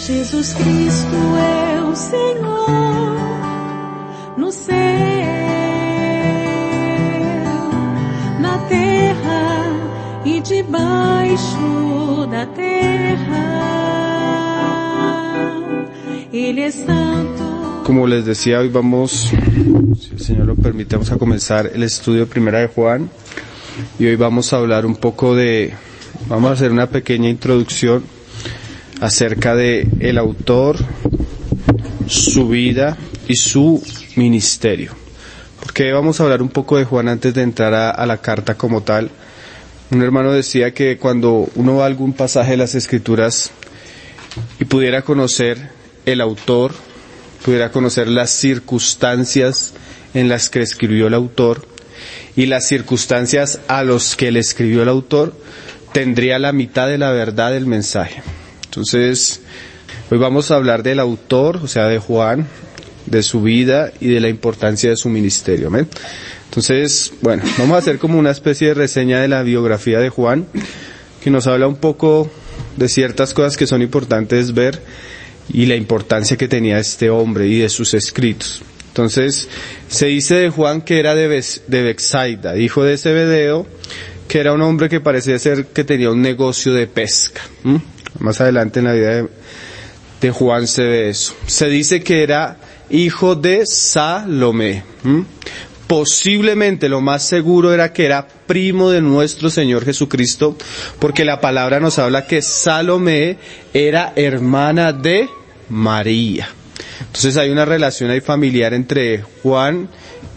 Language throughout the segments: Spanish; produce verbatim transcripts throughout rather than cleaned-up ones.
Jesus Cristo é o Senhor no céu, na terra e debaixo da terra. Ele é santo. Como les decía, hoy vamos, si el Señor lo permite, vamos a comenzar el estudio de Primera de Juan. Y hoy vamos a hablar un poco de, vamos a hacer una pequeña introducción acerca de el autor, su vida y su ministerio. Porque vamos a hablar un poco de Juan antes de entrar a, a la carta como tal. Un hermano decía que cuando uno va a algún pasaje de las Escrituras y pudiera conocer el autor, pudiera conocer las circunstancias en las que escribió el autor y las circunstancias a los que le escribió el autor, tendría la mitad de la verdad del mensaje. Entonces, hoy vamos a hablar del autor, o sea, de Juan, de su vida y de la importancia de su ministerio. ¿Amén? Entonces, bueno, vamos a hacer como una especie de reseña de la biografía de Juan, que nos habla un poco de ciertas cosas que son importantes ver y la importancia que tenía este hombre y de sus escritos. Entonces, se dice de Juan que era de, Be- de Betsaida, hijo de Zebedeo, que era un hombre que parecía ser que tenía un negocio de pesca. ¿Mm? Más adelante en la vida de, de Juan se ve eso. Se dice que era hijo de Salomé. ¿Mm? Posiblemente lo más seguro era que era primo de nuestro Señor Jesucristo, porque la palabra nos habla que Salomé era hermana de María. Entonces hay una relación ahí familiar entre Juan,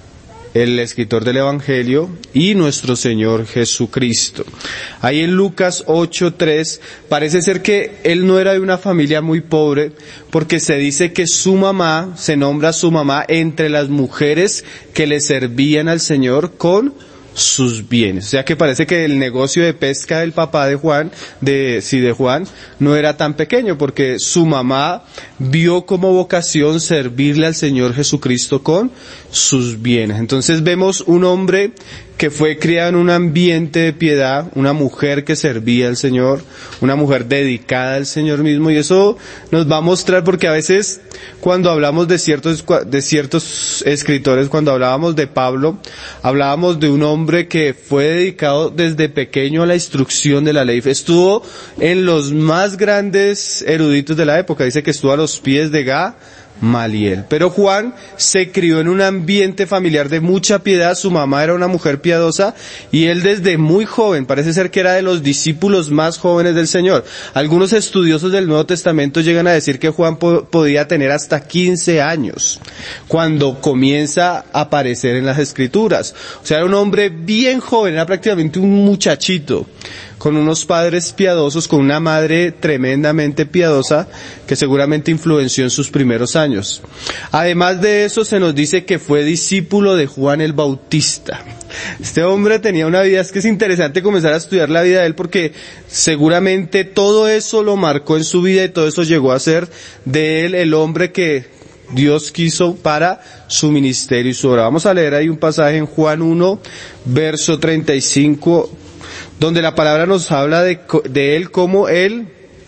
el escritor del Evangelio, y nuestro Señor Jesucristo. Ahí en Lucas ocho tres parece ser que él no era de una familia muy pobre, porque se dice que su mamá, se nombra su mamá entre las mujeres que le servían al Señor con sus bienes. O sea que parece que el negocio de pesca del papá de Juan, de, sí, de Juan, no era tan pequeño, porque su mamá vio como vocación servirle al Señor Jesucristo con sus bienes. Entonces vemos un hombre que fue criado en un ambiente de piedad, una mujer que servía al Señor, una mujer dedicada al Señor mismo, y eso nos va a mostrar, porque a veces cuando hablamos de ciertos, de ciertos escritores, cuando hablábamos de Pablo, hablábamos de un hombre que fue dedicado desde pequeño a la instrucción de la ley, estuvo en los más grandes eruditos de la época, dice que estuvo a los pies de Gamaliel. Pero Juan se crió en un ambiente familiar de mucha piedad, su mamá era una mujer piadosa y él desde muy joven, parece ser que era de los discípulos más jóvenes del Señor. Algunos estudiosos del Nuevo Testamento llegan a decir que Juan po- podía tener hasta quince años cuando comienza a aparecer en las Escrituras. O sea, era un hombre bien joven, era prácticamente un muchachito, con unos padres piadosos, con una madre tremendamente piadosa, que seguramente influenció en sus primeros años. Además de eso, se nos dice que fue discípulo de Juan el Bautista. Este hombre tenía una vida, es que es interesante comenzar a estudiar la vida de él, porque seguramente todo eso lo marcó en su vida y todo eso llegó a ser de él el hombre que Dios quiso para su ministerio y su obra. Vamos a leer ahí un pasaje en Juan uno, verso treinta y cinco, donde la palabra nos habla de, de él como el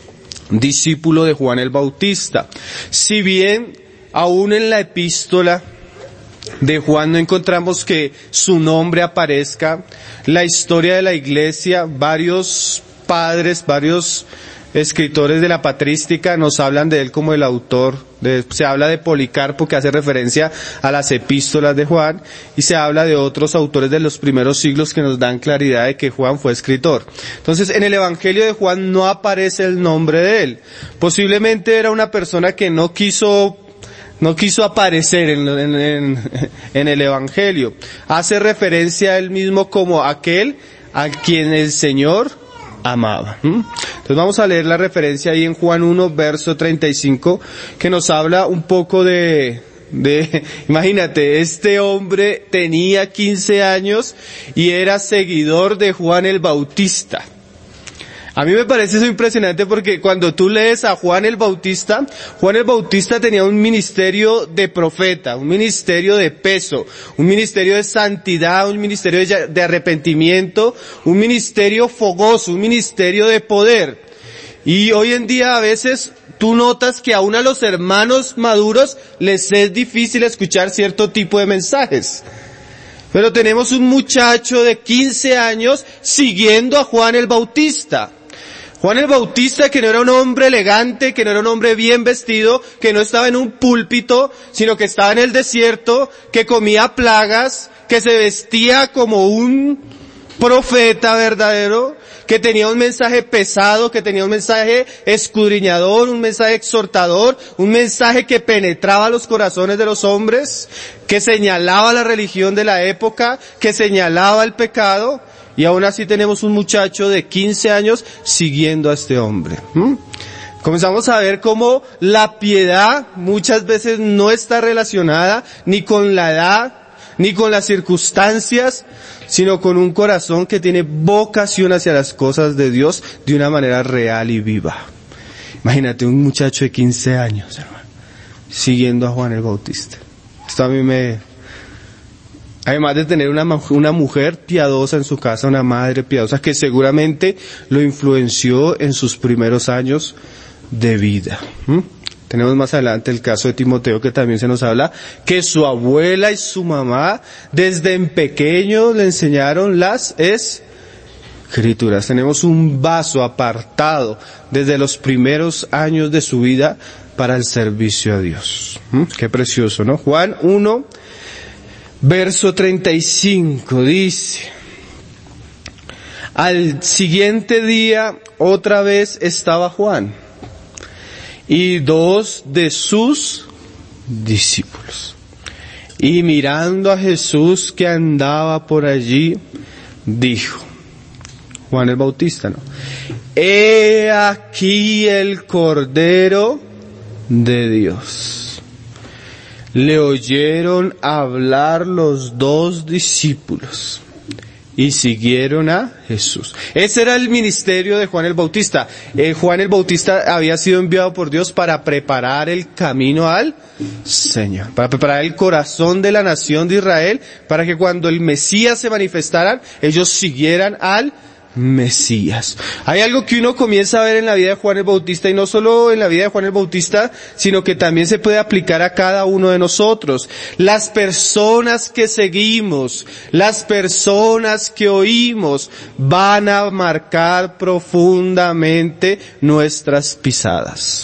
discípulo de Juan el Bautista. Si bien aún en la epístola de Juan no encontramos que su nombre aparezca, la historia de la iglesia, varios padres, varios escritores de la patrística nos hablan de él como el autor. De, se habla de Policarpo, que hace referencia a las epístolas de Juan, y se habla de otros autores de los primeros siglos que nos dan claridad de que Juan fue escritor. Entonces, en el Evangelio de Juan no aparece el nombre de él. Posiblemente era una persona que no quiso no quiso aparecer en, en, en, en el Evangelio. Hace referencia a él mismo como aquel a quien el Señor amaba. ¿Mm? Entonces vamos a leer la referencia ahí en Juan uno, verso treinta y cinco, que nos habla un poco de, de, imagínate, este hombre tenía quince años y era seguidor de Juan el Bautista. A mí me parece eso impresionante, porque cuando tú lees a Juan el Bautista, Juan el Bautista tenía un ministerio de profeta, un ministerio de peso, un ministerio de santidad, un ministerio de arrepentimiento, un ministerio fogoso, un ministerio de poder. Y hoy en día a veces tú notas que aún a los hermanos maduros les es difícil escuchar cierto tipo de mensajes. Pero tenemos un muchacho de quince años siguiendo a Juan el Bautista. Juan el Bautista, que no era un hombre elegante, que no era un hombre bien vestido, que no estaba en un púlpito, sino que estaba en el desierto, que comía plagas, que se vestía como un profeta verdadero, que tenía un mensaje pesado, que tenía un mensaje escudriñador, un mensaje exhortador, un mensaje que penetraba los corazones de los hombres, que señalaba la religión de la época, que señalaba el pecado. Y aún así tenemos un muchacho de quince años siguiendo a este hombre. ¿Mm? Comenzamos a ver cómo la piedad muchas veces no está relacionada ni con la edad, ni con las circunstancias, sino con un corazón que tiene vocación hacia las cosas de Dios de una manera real y viva. Imagínate un muchacho de quince años, hermano, siguiendo a Juan el Bautista. Esto a mí me... Además de tener una, una mujer piadosa en su casa, una madre piadosa que seguramente lo influenció en sus primeros años de vida. ¿Mm? Tenemos más adelante el caso de Timoteo, que también se nos habla que su abuela y su mamá desde en pequeño le enseñaron las escrituras. Tenemos un vaso apartado desde los primeros años de su vida para el servicio a Dios. ¿Mm? Qué precioso, ¿no? Juan uno, verso treinta y cinco dice: al siguiente día otra vez estaba Juan y dos de sus discípulos, y mirando a Jesús que andaba por allí, dijo, Juan el Bautista, ¿no? He aquí el Cordero de Dios. Le oyeron hablar los dos discípulos y siguieron a Jesús. Ese era el ministerio de Juan el Bautista. Eh, Juan el Bautista había sido enviado por Dios para preparar el camino al Señor, para preparar el corazón de la nación de Israel, para que cuando el Mesías se manifestara, ellos siguieran al Mesías. Hay algo que uno comienza a ver en la vida de Juan el Bautista, y no solo en la vida de Juan el Bautista, sino que también se puede aplicar a cada uno de nosotros. Las personas que seguimos, las personas que oímos, van a marcar profundamente nuestras pisadas.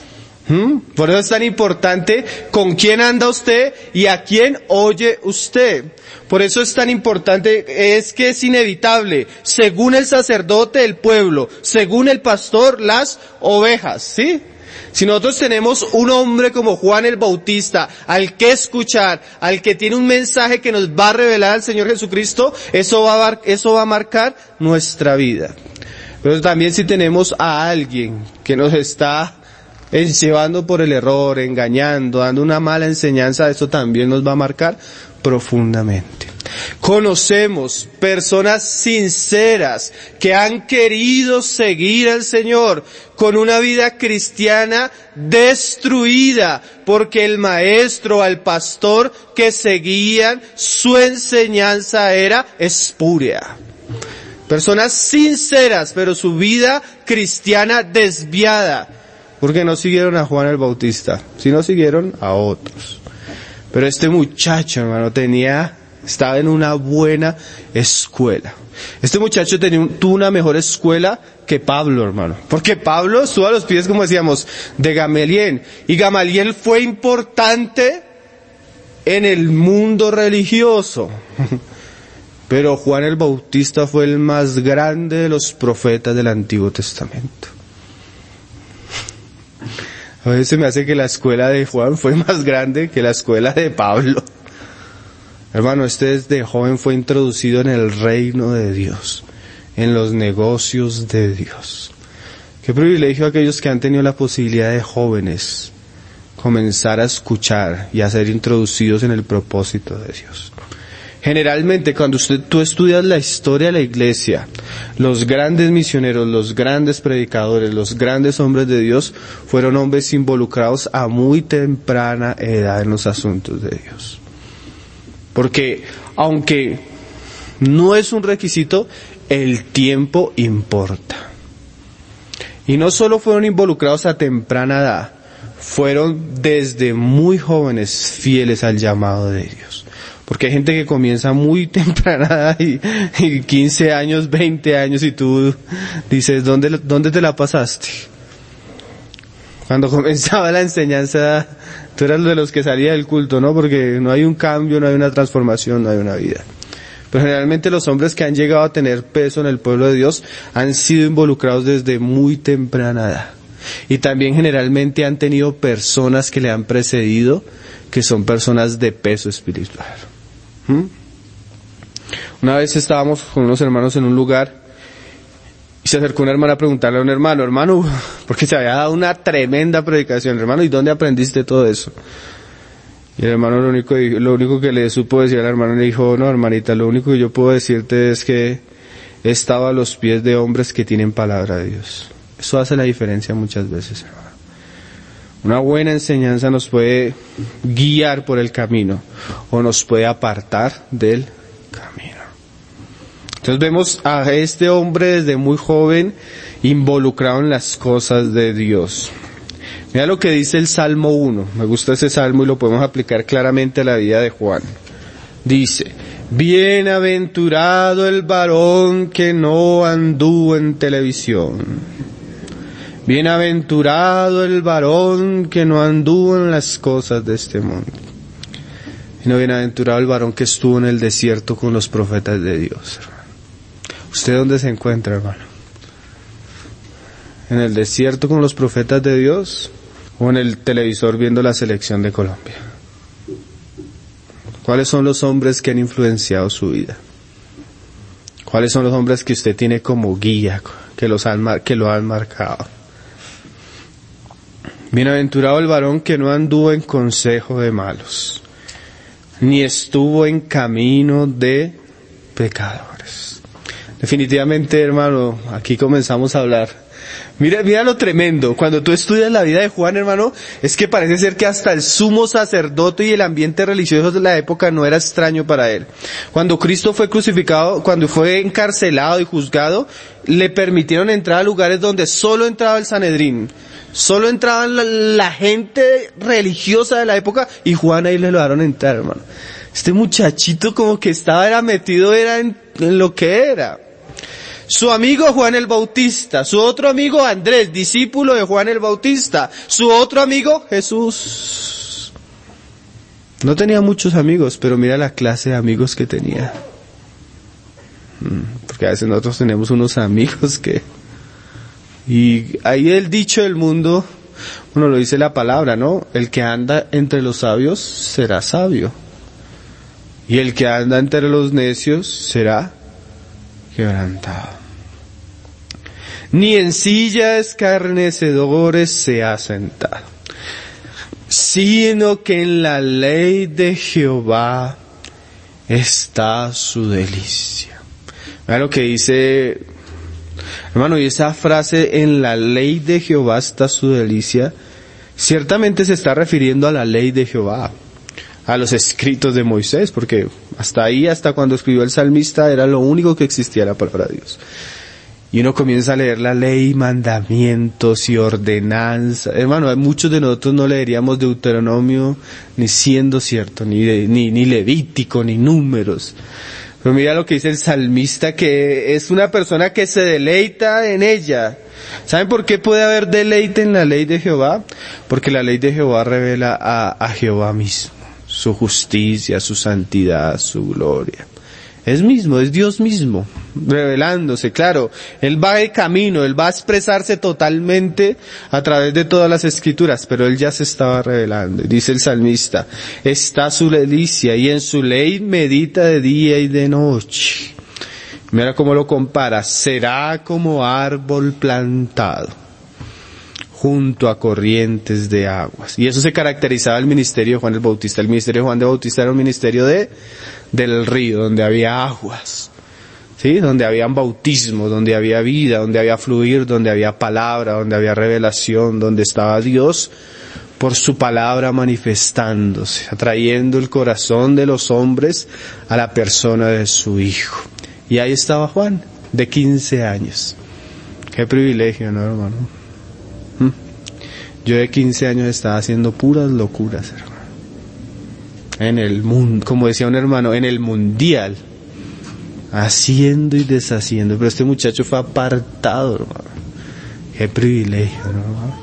¿Mm? Por eso es tan importante con quién anda usted y a quién oye usted. Por eso es tan importante, es que es inevitable, según el sacerdote el pueblo, según el pastor las ovejas, ¿sí? Si nosotros tenemos un hombre como Juan el Bautista, al que escuchar, al que tiene un mensaje que nos va a revelar al Señor Jesucristo, eso va a, eso va a marcar nuestra vida. Pero también si tenemos a alguien que nos está llevando por el error, engañando, dando una mala enseñanza, eso también nos va a marcar profundamente. Conocemos personas sinceras que han querido seguir al Señor con una vida cristiana destruida porque el maestro, al pastor que seguían, su enseñanza era espúrea. Personas sinceras, pero su vida cristiana desviada, porque no siguieron a Juan el Bautista, sino siguieron a otros. Pero este muchacho, hermano, tenía, estaba en una buena escuela. Este muchacho tenía un, tuvo una mejor escuela que Pablo, hermano. Porque Pablo estuvo a los pies, como decíamos, de Gamaliel. Y Gamaliel fue importante en el mundo religioso. Pero Juan el Bautista fue el más grande de los profetas del Antiguo Testamento. A veces me hace que la escuela de Juan fue más grande que la escuela de Pablo. Hermano, este desde joven fue introducido en el reino de Dios, en los negocios de Dios. Qué privilegio aquellos que han tenido la posibilidad de jóvenes comenzar a escuchar y a ser introducidos en el propósito de Dios. Generalmente cuando usted, tú estudias la historia de la iglesia, los grandes misioneros, los grandes predicadores, los grandes hombres de Dios fueron hombres involucrados a muy temprana edad en los asuntos de Dios. Porque aunque no es un requisito, el tiempo importa. Y no solo fueron involucrados a temprana edad, fueron desde muy jóvenes fieles al llamado de Dios. Porque hay gente que comienza muy temprana edad y, y quince años, veinte años y tú dices, ¿dónde, dónde te la pasaste? Cuando comenzaba la enseñanza, tú eras de los que salía del culto, ¿no? Porque no hay un cambio, no hay una transformación, no hay una vida. Pero generalmente los hombres que han llegado a tener peso en el pueblo de Dios han sido involucrados desde muy temprana edad. Y también generalmente han tenido personas que le han precedido, que son personas de peso espiritual. ¿Mm? Una vez estábamos con unos hermanos en un lugar, y se acercó una hermana a preguntarle a un hermano, hermano, porque se había dado una tremenda predicación, hermano, ¿y dónde aprendiste todo eso? Y el hermano lo único, lo único que le supo decir al hermano, le dijo, no hermanita, lo único que yo puedo decirte es que he estado a los pies de hombres que tienen palabra de Dios. Eso hace la diferencia muchas veces, hermano. Una buena enseñanza nos puede guiar por el camino, o nos puede apartar del camino. Entonces vemos a este hombre desde muy joven involucrado en las cosas de Dios. Mira lo que dice el Salmo uno. Me gusta ese salmo y lo podemos aplicar claramente a la vida de Juan. Dice, bienaventurado el varón que no anduvo en televisión. Bienaventurado el varón que no anduvo en las cosas de este mundo. Sino bienaventurado el varón que estuvo en el desierto con los profetas de Dios, hermano. ¿Usted dónde se encuentra, hermano? ¿En el desierto con los profetas de Dios? ¿O en el televisor viendo la selección de Colombia? ¿Cuáles son los hombres que han influenciado su vida? ¿Cuáles son los hombres que usted tiene como guía, que, los han, que lo han marcado? Bienaventurado el varón que no anduvo en consejo de malos, ni estuvo en camino de pecadores. Definitivamente, hermano, aquí comenzamos a hablar. Mira, mira lo tremendo. Cuando tú estudias la vida de Juan, hermano, es que parece ser que hasta el sumo sacerdote y el ambiente religioso de la época no era extraño para él. Cuando Cristo fue crucificado, cuando fue encarcelado y juzgado, le permitieron entrar a lugares donde solo entraba el Sanedrín. Solo entraban la, la gente religiosa de la época y Juan ahí le lo dejaron entrar, hermano. Este muchachito como que estaba era metido era en, en lo que era. Su amigo Juan el Bautista, su otro amigo Andrés, discípulo de Juan el Bautista, su otro amigo Jesús. No tenía muchos amigos, pero mira la clase de amigos que tenía. Porque a veces nosotros tenemos unos amigos que... Y ahí el dicho del mundo, bueno, lo dice la palabra, ¿no? El que anda entre los sabios será sabio. Y el que anda entre los necios será quebrantado. Ni en silla escarnecedores se ha sentado, sino que en la ley de Jehová está su delicia. Mira lo que dice, hermano, y esa frase, en la ley de Jehová está su delicia, ciertamente se está refiriendo a la ley de Jehová, a los escritos de Moisés, porque hasta ahí, hasta cuando escribió el salmista, era lo único que existía la palabra de Dios. Y uno comienza a leer la ley, mandamientos y ordenanzas. Hermano, muchos de nosotros no leeríamos Deuteronomio ni siendo cierto, ni, de, ni, ni Levítico, ni Números. Pero mira lo que dice el salmista, que es una persona que se deleita en ella. ¿Saben por qué puede haber deleite en la ley de Jehová? Porque la ley de Jehová revela a, a Jehová mismo, su justicia, su santidad, su gloria. Es mismo, es Dios mismo, revelándose, claro. Él va de camino, Él va a expresarse totalmente a través de todas las escrituras, pero Él ya se estaba revelando. Dice el salmista, está su delicia y en su ley medita de día y de noche. Mira cómo lo compara, será como árbol plantado junto a corrientes de aguas. Y eso se caracterizaba el ministerio de Juan el Bautista. El ministerio de Juan el Bautista era un ministerio de del río, donde había aguas, ¿sí? Donde habían bautismos, donde había vida, donde había fluir, donde había palabra, donde había revelación, donde estaba Dios por su palabra manifestándose, atrayendo el corazón de los hombres a la persona de su Hijo. Y ahí estaba Juan, de quince años. ¿Ok? Qué privilegio, ¿no, hermano? ¿Mm? Yo de quince años estaba haciendo puras locuras, hermano. En el mundo, como decía un hermano, en el mundial. Haciendo y deshaciendo. Pero este muchacho fue apartado, hermano. Qué privilegio, ¿no, hermano?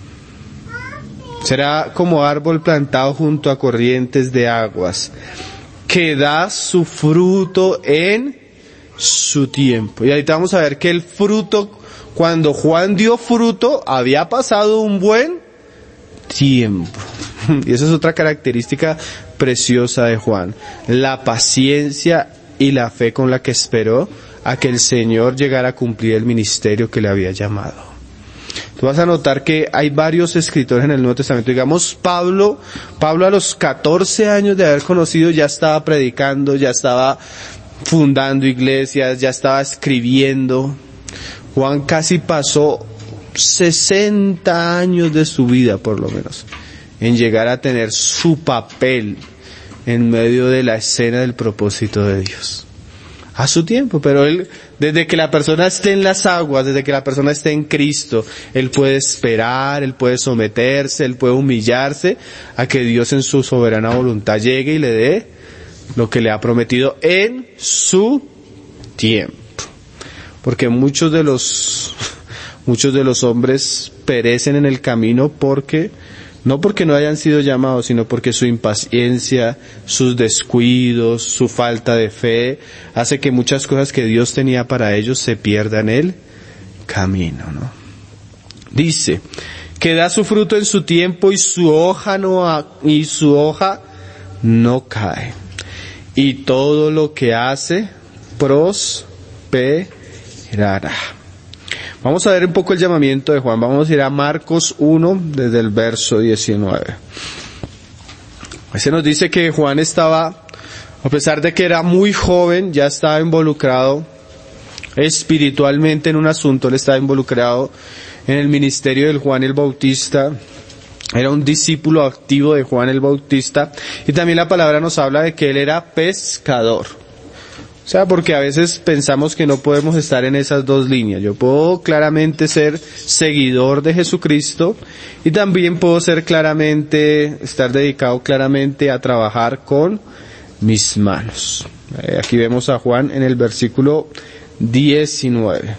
Será como árbol plantado junto a corrientes de aguas, que da su fruto en su tiempo. Y ahorita vamos a ver que el fruto, cuando Juan dio fruto, había pasado un buen tiempo. Y esa es otra característica preciosa de Juan. La paciencia y la fe con la que esperó a que el Señor llegara a cumplir el ministerio que le había llamado. Tú vas a notar que hay varios escritores en el Nuevo Testamento. Digamos, Pablo, Pablo a los catorce años de haber conocido ya estaba predicando, ya estaba fundando iglesias, ya estaba escribiendo. Juan casi pasó sesenta años de su vida, por lo menos, en llegar a tener su papel en medio de la escena del propósito de Dios. A su tiempo, pero él, desde que la persona esté en las aguas, desde que la persona esté en Cristo, él puede esperar, él puede someterse, él puede humillarse a que Dios en su soberana voluntad llegue y le dé lo que le ha prometido en su tiempo. Porque muchos de los, muchos de los hombres perecen en el camino porque, no porque no hayan sido llamados, sino porque su impaciencia, sus descuidos, su falta de fe, hace que muchas cosas que Dios tenía para ellos se pierdan en el camino, ¿no? Dice, que da su fruto en su tiempo y su hoja no, ha, y su hoja no cae. Y todo lo que hace prosperará. Vamos a ver un poco el llamamiento de Juan. Vamos a ir a Marcos uno, desde el verso diecinueve. Se nos dice que Juan estaba, a pesar de que era muy joven, ya estaba involucrado espiritualmente en un asunto, él estaba involucrado en el ministerio del Juan el Bautista, era un discípulo activo de Juan el Bautista, y también la palabra nos habla de que él era pescador. O sea, porque a veces pensamos que no podemos estar en esas dos líneas. Yo puedo claramente ser seguidor de Jesucristo y también puedo ser claramente, estar dedicado claramente a trabajar con mis manos. Eh, aquí vemos a Juan en el versículo diecinueve.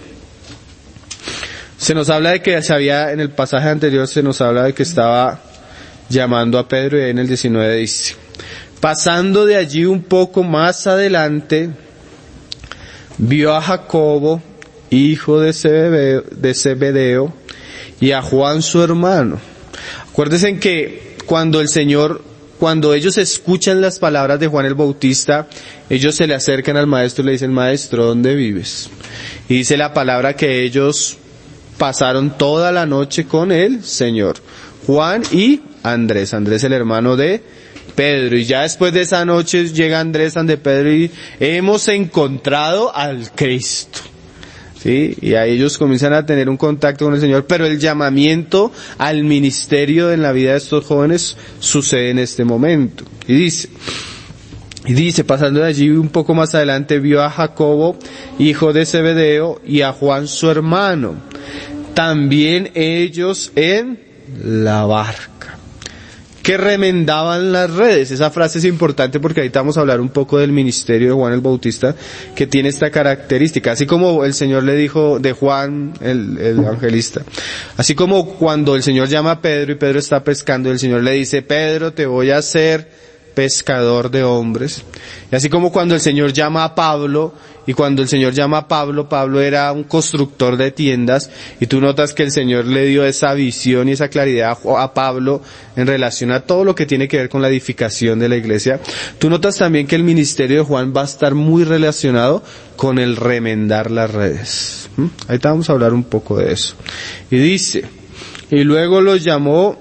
Se nos habla de que se había, en el pasaje anterior se nos habla de que estaba llamando a Pedro, y en el diecinueve dice, pasando de allí un poco más adelante, vio a Jacobo, hijo de Zebedeo, de Zebedeo, y a Juan su hermano. Acuérdense que cuando el Señor, cuando ellos escuchan las palabras de Juan el Bautista, ellos se le acercan al maestro y le dicen, maestro, ¿dónde vives? Y dice la palabra que ellos pasaron toda la noche con el Señor. Juan y Andrés, Andrés el hermano de Pedro, y ya después de esa noche llega Andrés ante Pedro y hemos encontrado al Cristo, ¿sí? Y ahí ellos comienzan a tener un contacto con el Señor, pero el llamamiento al ministerio en la vida de estos jóvenes sucede en este momento. Y dice, y dice, pasando de allí un poco más adelante, vio a Jacobo, hijo de Zebedeo, y a Juan su hermano, también ellos en la barca, que remendaban las redes. Esa frase es importante porque ahorita vamos a hablar un poco del ministerio de Juan el Bautista, que tiene esta característica, así como el Señor le dijo de Juan el, el evangelista, así como cuando el Señor llama a Pedro y Pedro está pescando, el Señor le dice, Pedro, te voy a hacer pescador de hombres. Y así como cuando el Señor llama a Pablo, y cuando el Señor llama a Pablo, Pablo era un constructor de tiendas, y tú notas que el Señor le dio esa visión y esa claridad a Pablo en relación a todo lo que tiene que ver con la edificación de la iglesia. Tú notas también que el ministerio de Juan va a estar muy relacionado con el remendar las redes. ¿Mm? Ahorita vamos a hablar un poco de eso. Y dice, y luego los llamó,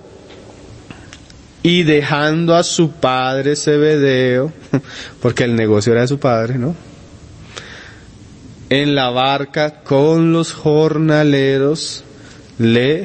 y dejando a su padre Zebedeo, porque el negocio era de su padre, ¿no?, en la barca con los jornaleros, le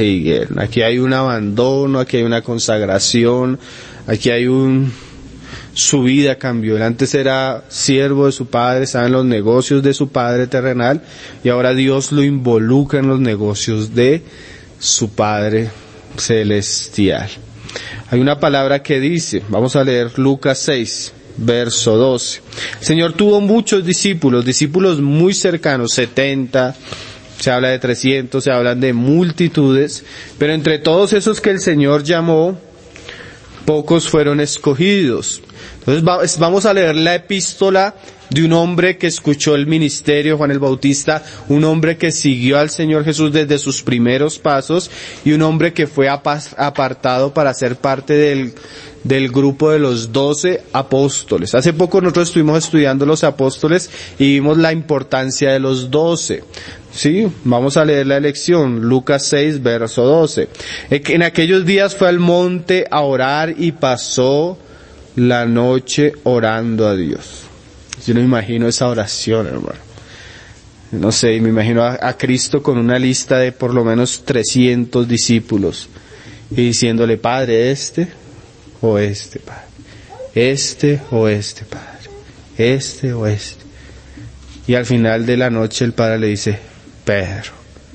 siguieron. Aquí hay un abandono, aquí hay una consagración, aquí hay un Su vida cambió. Él antes era siervo de su padre, estaba en los negocios de su padre terrenal, y ahora Dios lo involucra en los negocios de su Padre celestial. Hay una palabra que dice, vamos a leer Lucas seis, verso doce. El Señor tuvo muchos discípulos, discípulos muy cercanos, setenta, se habla de trescientos, se hablan de multitudes, pero entre todos esos que el Señor llamó, pocos fueron escogidos. Entonces vamos a leer la epístola de un hombre que escuchó el ministerio, Juan el Bautista, un hombre que siguió al Señor Jesús desde sus primeros pasos, y un hombre que fue apartado para ser parte del, del grupo de los doce apóstoles. Hace poco nosotros estuvimos estudiando los apóstoles y vimos la importancia de los doce. Sí, vamos a leer la lección, Lucas seis, verso doce. En aquellos días fue al monte a orar y pasó la noche orando a Dios. Yo no me imagino esa oración, hermano. No sé, me imagino a, a Cristo con una lista de por lo menos trescientos discípulos y diciéndole, Padre, este o este, Padre. Este o este, Padre. Este o este. Y al final de la noche el Padre le dice, Pedro,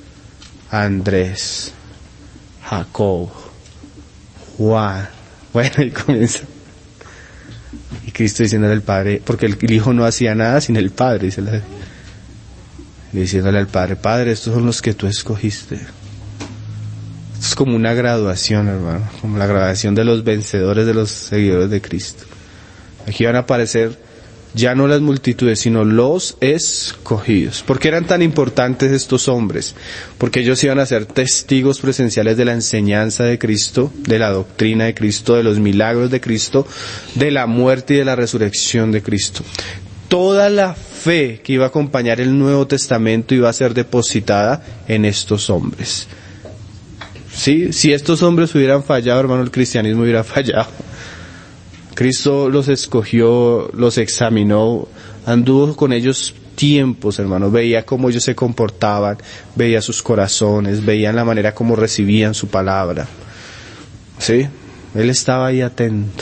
Andrés, Jacobo, Juan. Bueno, y comienza. Y Cristo diciéndole al Padre, porque el Hijo no hacía nada sin el Padre, dice la, diciéndole al Padre, Padre, estos son los que tú escogiste. Esto es como una graduación, hermano, como la graduación de los vencedores, de los seguidores de Cristo. Aquí van a aparecer ya no las multitudes, sino los escogidos. ¿Por qué eran tan importantes estos hombres? Porque ellos iban a ser testigos presenciales de la enseñanza de Cristo, de la doctrina de Cristo, de los milagros de Cristo, de la muerte y de la resurrección de Cristo. Toda la fe que iba a acompañar el Nuevo Testamento iba a ser depositada en estos hombres. ¿Sí? Si estos hombres hubieran fallado, hermano, el cristianismo hubiera fallado. Cristo los escogió, los examinó, anduvo con ellos tiempos, hermano, veía cómo ellos se comportaban, veía sus corazones, veía la manera como recibían su palabra. ¿Sí? Él estaba ahí atento.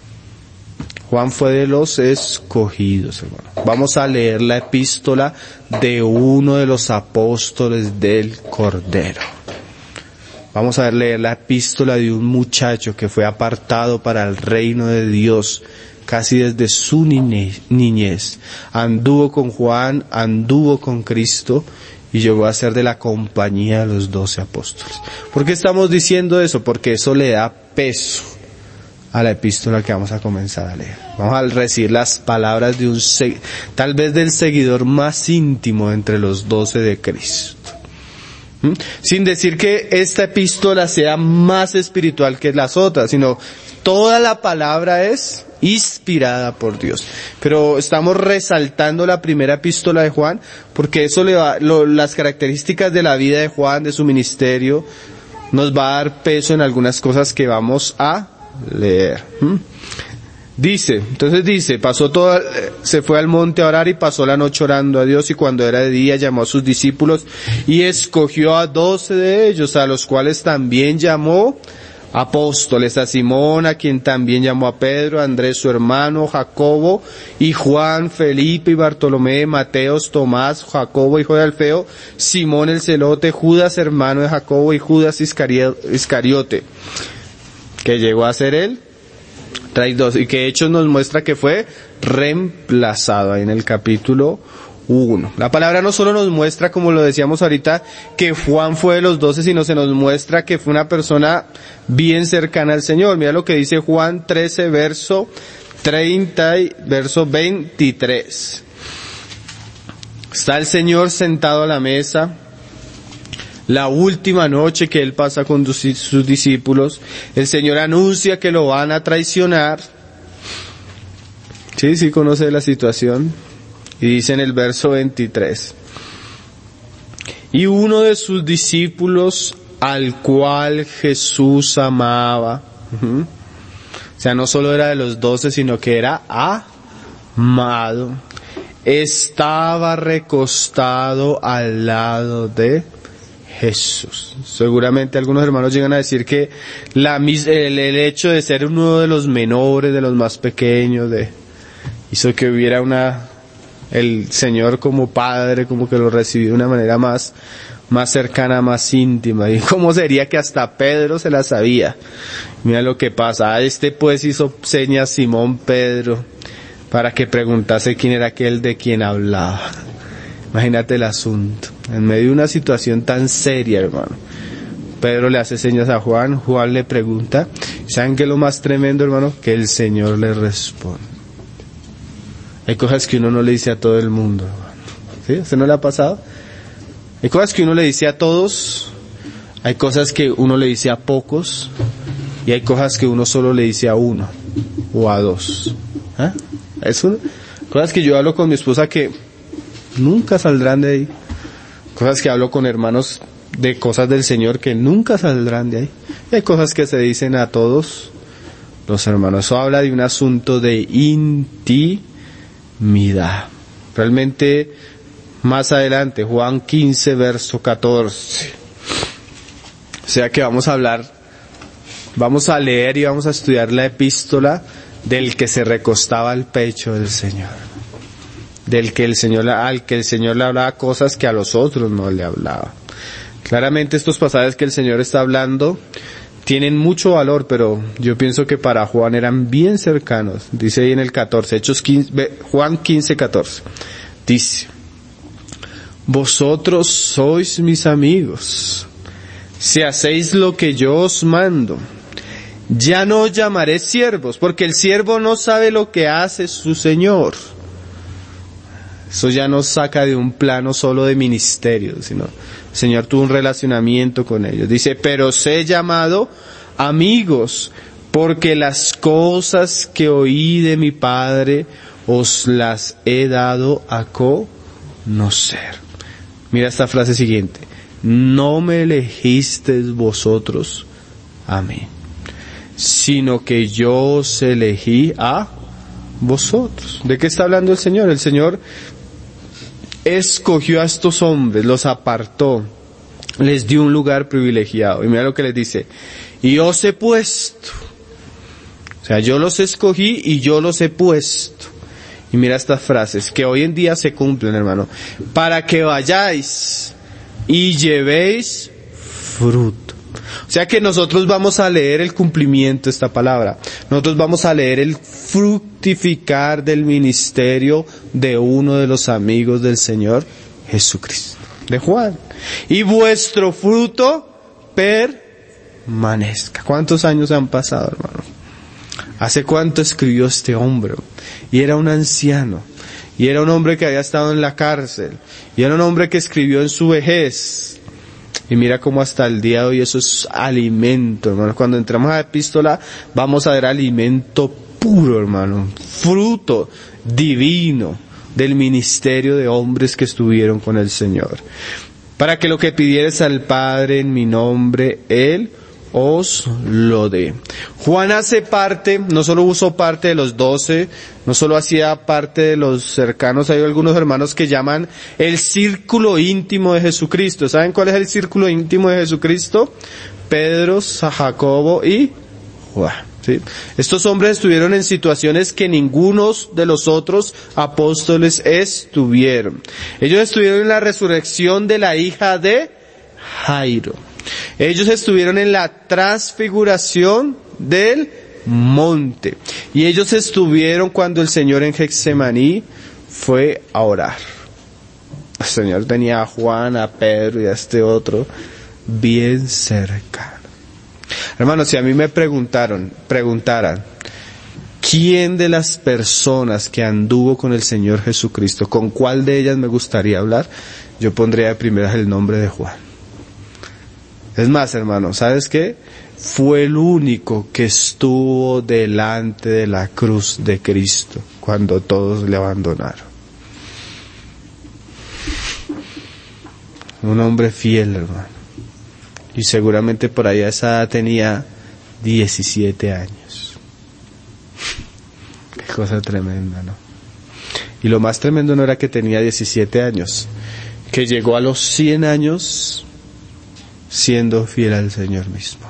Juan fue de los escogidos, hermano. Vamos a leer la epístola de uno de los apóstoles del Cordero. Vamos a leer la epístola de un muchacho que fue apartado para el reino de Dios casi desde su niñez. Anduvo con Juan, anduvo con Cristo y llegó a ser de la compañía de los doce apóstoles. ¿Por qué estamos diciendo eso? Porque eso le da peso a la epístola que vamos a comenzar a leer. Vamos a recibir las palabras de un, tal vez del seguidor más íntimo entre los doce de Cristo. Sin decir que esta epístola sea más espiritual que las otras, sino toda la palabra es inspirada por Dios. Pero estamos resaltando la primera epístola de Juan, porque eso le va, lo, las características de la vida de Juan, de su ministerio, nos va a dar peso en algunas cosas que vamos a leer. ¿Mm? Dice, entonces dice, pasó toda, se fue al monte a orar y pasó la noche orando a Dios, y cuando era de día llamó a sus discípulos y escogió a doce de ellos, a los cuales también llamó apóstoles, a Simón, a quien también llamó a Pedro, a Andrés su hermano, Jacobo y Juan, Felipe y Bartolomé, Mateos, Tomás, Jacobo hijo de Alfeo, Simón el celote, Judas hermano de Jacobo y Judas Iscariote, que llegó a ser él traidor, y que Hechos nos muestra que fue reemplazado ahí en el capítulo uno. La palabra no solo nos muestra, como lo decíamos ahorita, que Juan fue de los doce, sino se nos muestra que fue una persona bien cercana al Señor. Mira lo que dice Juan trece, verso treinta y verso veintitrés. Está el Señor sentado a la mesa, la última noche que Él pasa con sus discípulos. El Señor anuncia que lo van a traicionar. Sí, sí conoce la situación. Y dice en el verso veintitrés, y uno de sus discípulos, al cual Jesús amaba, uh-huh. o sea, no solo era de los doce, sino que era amado, estaba recostado al lado de Jesús. Seguramente algunos hermanos llegan a decir que la, el, el hecho de ser uno de los menores, de los más pequeños, de, hizo que hubiera una, el Señor como Padre, como que lo recibió de una manera más, más cercana, más íntima. Y cómo sería que hasta Pedro se la sabía. Mira lo que pasa. Este pues hizo señas Simón Pedro para que preguntase quién era aquel de quien hablaba. Imagínate el asunto. En medio de una situación tan seria, hermano. Pedro le hace señas a Juan, Juan le pregunta. ¿Saben qué es lo más tremendo, hermano? Que el Señor le responde. Hay cosas que uno no le dice a todo el mundo, hermano. ¿Sí? ¿Usted no le ha pasado? Hay cosas que uno le dice a todos, hay cosas que uno le dice a pocos, y hay cosas que uno solo le dice a uno, o a dos. ¿Ah? Es una, cosas que yo hablo con mi esposa que nunca saldrán de ahí. Cosas que hablo con hermanos de cosas del Señor que nunca saldrán de ahí. Y hay cosas que se dicen a todos los hermanos. Eso habla de un asunto de intimidad. Realmente, más adelante, Juan quince, verso catorce. O sea que vamos a hablar, vamos a leer y vamos a estudiar la epístola del que se recostaba al pecho del Señor. Del que el Señor, al que el Señor le hablaba cosas que a los otros no le hablaba. Claramente estos pasajes que el Señor está hablando tienen mucho valor, pero yo pienso que para Juan eran bien cercanos. Dice ahí en el catorce, Hechos quince, Juan quince, catorce. Dice: vosotros sois mis amigos, si hacéis lo que yo os mando. Ya no os llamaré siervos, porque el siervo no sabe lo que hace su Señor. Eso ya nos saca de un plano solo de ministerio, sino el Señor tuvo un relacionamiento con ellos. Dice, pero os he llamado amigos, porque las cosas que oí de mi Padre os las he dado a conocer. Mira esta frase siguiente: no me elegisteis vosotros a mí, sino que yo os elegí a vosotros. ¿De qué está hablando el Señor? El Señor escogió a estos hombres, los apartó, les dio un lugar privilegiado. Y mira lo que les dice: y os he puesto. O sea, yo los escogí y yo los he puesto. Y mira estas frases que hoy en día se cumplen, hermano. Para que vayáis y llevéis fruto. O sea que nosotros vamos a leer el cumplimiento de esta palabra. Nosotros vamos a leer el fructificar del ministerio de uno de los amigos del Señor Jesucristo, de Juan. Y vuestro fruto permanezca. ¿Cuántos años han pasado, hermano? ¿Hace cuánto escribió este hombre? Y era un anciano. Y era un hombre que había estado en la cárcel. Y era un hombre que escribió en su vejez. Y mira cómo hasta el día de hoy eso es alimento, hermano. Cuando entramos a la epístola vamos a ver alimento puro, hermano. Fruto divino del ministerio de hombres que estuvieron con el Señor. Para que lo que pidieres al Padre en mi nombre, Él os lo dé. Juan hace parte, no solo usó parte de los doce, no solo hacía parte de los cercanos, hay algunos hermanos que llaman el círculo íntimo de Jesucristo. ¿Saben cuál es el círculo íntimo de Jesucristo? Pedro, Jacobo y Juan. ¿Sí? Estos hombres estuvieron en situaciones que ninguno de los otros apóstoles estuvieron. Ellos estuvieron en la resurrección de la hija de Jairo. Ellos estuvieron en la transfiguración del monte. Y ellos estuvieron cuando el Señor en Getsemaní fue a orar. El Señor tenía a Juan, a Pedro y a este otro bien cercano. Hermanos, si a mí me preguntaron, preguntaran, ¿quién de las personas que anduvo con el Señor Jesucristo, con cuál de ellas me gustaría hablar? Yo pondría de primeras el nombre de Juan. Es más, hermano, ¿sabes qué? Fue el único que estuvo delante de la cruz de Cristo cuando todos le abandonaron. Un hombre fiel, hermano. Y seguramente por allá esa edad tenía diecisiete años. Qué cosa tremenda, ¿no? Y lo más tremendo no era que tenía diecisiete años, que llegó a los cien años siendo fiel al Señor mismo.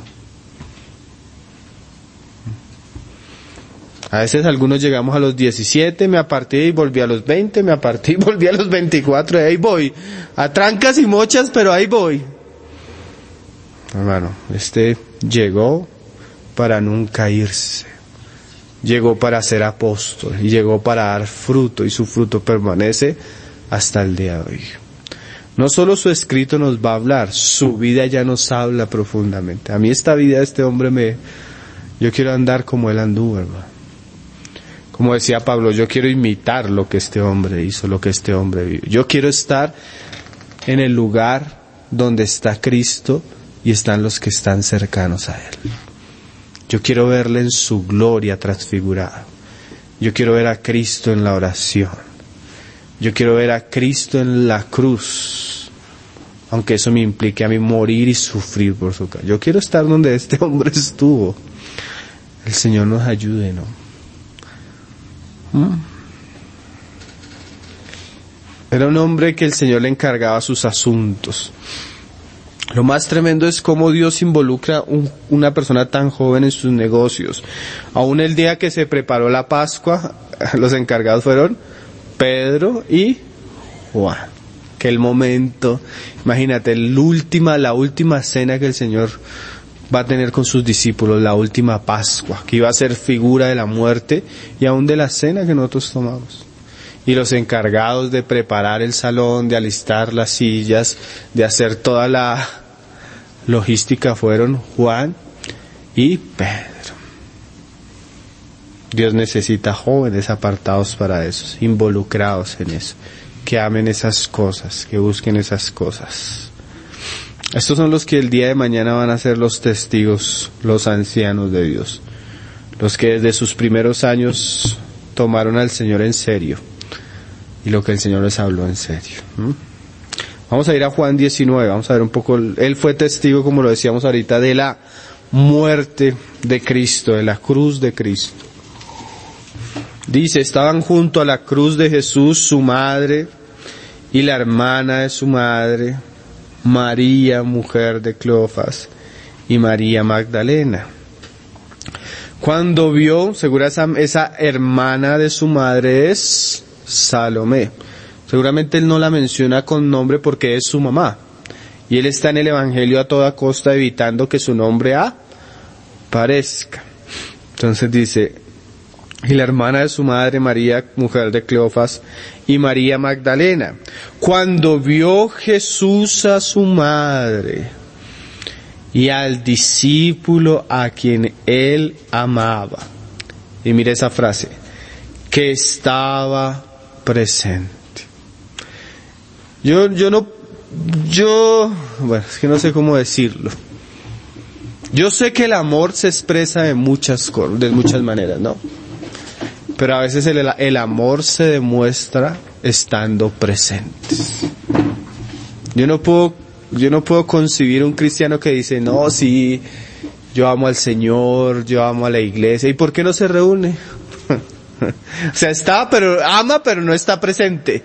A veces algunos llegamos a los diecisiete, me aparté y volví a los veinte, me aparté y volví a los veinticuatro, y ahí voy, a trancas y mochas, pero ahí voy. Hermano, este llegó para nunca irse, llegó para ser apóstol y llegó para dar fruto, y su fruto permanece hasta el día de hoy. No solo su escrito nos va a hablar, su vida ya nos habla profundamente. A mí esta vida de este hombre me, yo quiero andar como él anduvo, hermano. Como decía Pablo, yo quiero imitar lo que este hombre hizo, lo que este hombre vivió. Yo quiero estar en el lugar donde está Cristo y están los que están cercanos a Él. Yo quiero verle en su gloria transfigurada. Yo quiero ver a Cristo en la oración. Yo quiero ver a Cristo en la cruz, aunque eso me implique a mí morir y sufrir por su causa. Yo quiero estar donde este hombre estuvo. El Señor nos ayude, ¿no? Era un hombre que el Señor le encargaba sus asuntos. Lo más tremendo es cómo Dios involucra un, una persona tan joven en sus negocios. Aún el día que se preparó la Pascua, los encargados fueron Pedro y Juan. Que el momento, imagínate, el última, la última cena que el Señor va a tener con sus discípulos, la última Pascua, que iba a ser figura de la muerte y aún de la cena que nosotros tomamos. Y los encargados de preparar el salón, de alistar las sillas, de hacer toda la logística fueron Juan y Pedro. Dios necesita jóvenes apartados para eso, involucrados en eso, que amen esas cosas, que busquen esas cosas. Estos son los que el día de mañana van a ser los testigos, los ancianos de Dios, los que desde sus primeros años tomaron al Señor en serio y lo que el Señor les habló en serio. ¿Mm? Vamos a ir a Juan diecinueve, vamos a ver un poco, él fue testigo, como lo decíamos ahorita, de la muerte de Cristo, de la cruz de Cristo. Dice, estaban junto a la cruz de Jesús su madre y la hermana de su madre, María, mujer de Cleofas, y María Magdalena. Cuando vio, segura esa, esa hermana de su madre es Salomé. Seguramente él no la menciona con nombre porque es su mamá. Y él está en el Evangelio a toda costa evitando que su nombre aparezca. Entonces dice, y la hermana de su madre María, mujer de Cleofas, y María Magdalena. Cuando vio Jesús a su madre y al discípulo a quien él amaba, y mire esa frase, que estaba presente. Yo, yo no, yo, bueno, es que no sé cómo decirlo. Yo sé que el amor se expresa de muchas, de muchas maneras, ¿no? Pero a veces el, el amor se demuestra estando presentes. Yo no puedo, yo no puedo concebir un cristiano que dice, no, sí, yo amo al Señor, yo amo a la iglesia. ¿Y por qué no se reúne? O sea, está, pero ama, pero no está presente.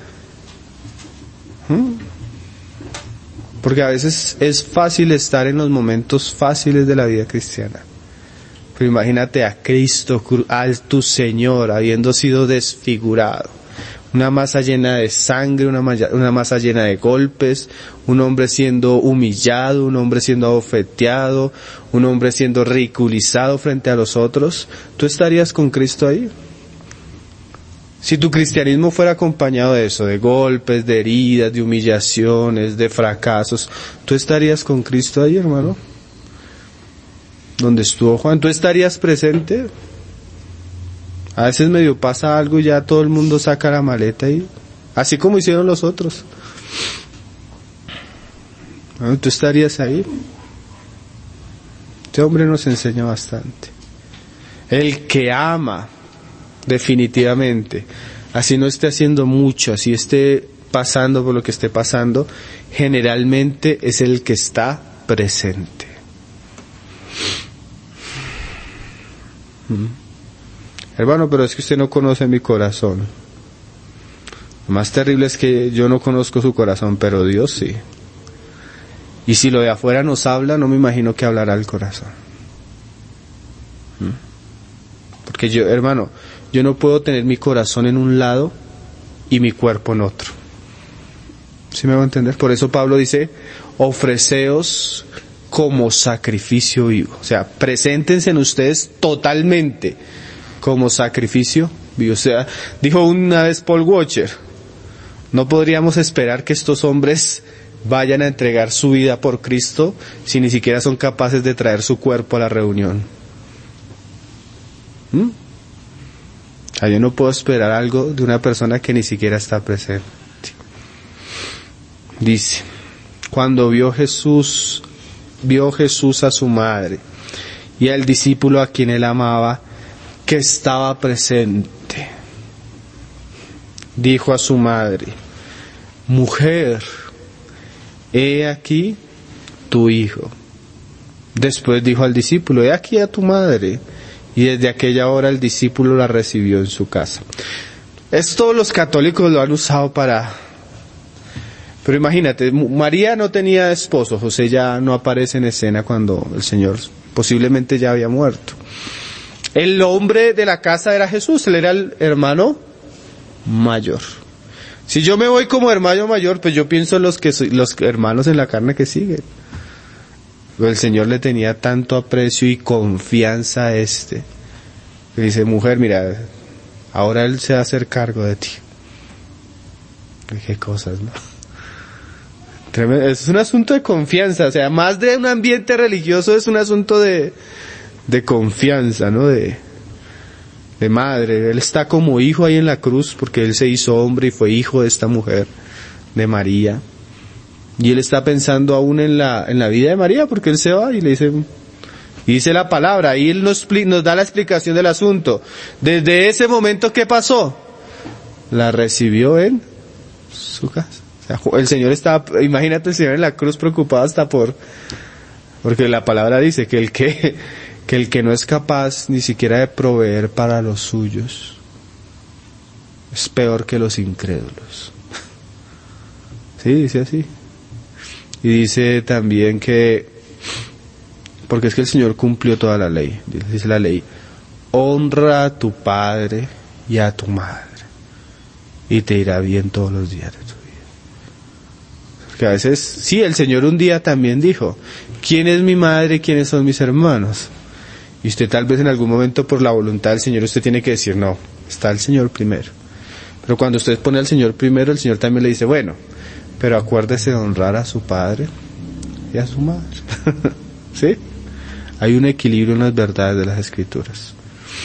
¿Mm? Porque a veces es fácil estar en los momentos fáciles de la vida cristiana. Pero imagínate a Cristo, a tu Señor, habiendo sido desfigurado. Una masa llena de sangre, una, masa, una masa llena de golpes, un hombre siendo humillado, un hombre siendo abofeteado, un hombre siendo ridiculizado frente a los otros. ¿Tú estarías con Cristo ahí? Si tu cristianismo fuera acompañado de eso, de golpes, de heridas, de humillaciones, de fracasos, ¿tú estarías con Cristo ahí, hermano? Donde estuvo Juan, ¿tú estarías presente? A veces medio pasa algo y ya todo el mundo saca la maleta y así como hicieron los otros. ¿Tú estarías ahí? Este hombre nos enseña bastante. El que ama, definitivamente, así no esté haciendo mucho, así esté pasando por lo que esté pasando, generalmente es el que está presente. ¿Mm? Hermano, pero es que usted no conoce mi corazón. Lo más terrible es que yo no conozco su corazón, pero Dios sí. Y si lo de afuera nos habla, no me imagino que hablará el corazón. ¿Mm? Porque yo, hermano, yo no puedo tener mi corazón en un lado y mi cuerpo en otro. ¿Sí me va a entender? Por eso Pablo dice, ofreceos como sacrificio vivo. O sea, preséntense en ustedes totalmente como sacrificio vivo. O sea, dijo una vez Paul Washer, no podríamos esperar que estos hombres vayan a entregar su vida por Cristo si ni siquiera son capaces de traer su cuerpo a la reunión. ¿Mm? O sea, yo no puedo esperar algo de una persona que ni siquiera está presente. Dice, cuando vio Jesús, vio Jesús a su madre y al discípulo a quien él amaba, que estaba presente, dijo a su madre, mujer, he aquí tu hijo. Después dijo al discípulo, he aquí a tu madre. Y desde aquella hora el discípulo la recibió en su casa. Esto los católicos lo han usado para... Pero imagínate, María no tenía esposo, José ya no aparece en escena cuando el Señor posiblemente ya había muerto. El hombre de la casa era Jesús, él era el hermano mayor. Si yo me voy como hermano mayor, pues yo pienso en los que los hermanos en la carne que siguen. Pero el Señor le tenía tanto aprecio y confianza a este, que dice, mujer, mira, ahora Él se va a hacer cargo de ti. Qué cosas, ¿no? Tremendo. Es un asunto de confianza, o sea, más de un ambiente religioso es un asunto de, de confianza, ¿no? De, de madre. Él está como hijo ahí en la cruz porque Él se hizo hombre y fue hijo de esta mujer, de María. Y Él está pensando aún en la, en la vida de María porque Él se va y le dice, y dice la palabra, y Él nos, nos da la explicación del asunto. Desde ese momento, ¿qué pasó? La recibió en su casa. O sea, el Señor estaba, imagínate el Señor en la cruz preocupado hasta por, porque la palabra dice que el que, que el que no es capaz ni siquiera de proveer para los suyos, es peor que los incrédulos. Sí, dice así. Y dice también que, porque es que el Señor cumplió toda la ley, dice la ley, honra a tu padre y a tu madre, y te irá bien todos los días de tu vida. Porque a veces, sí, el Señor un día también dijo, ¿quién es mi madre y quiénes son mis hermanos? Y usted tal vez en algún momento por la voluntad del Señor usted tiene que decir, no, está el Señor primero. Pero cuando usted pone al Señor primero, el Señor también le dice, bueno, pero acuérdese de honrar a su padre y a su madre. ¿Sí? Hay un equilibrio en las verdades de las Escrituras.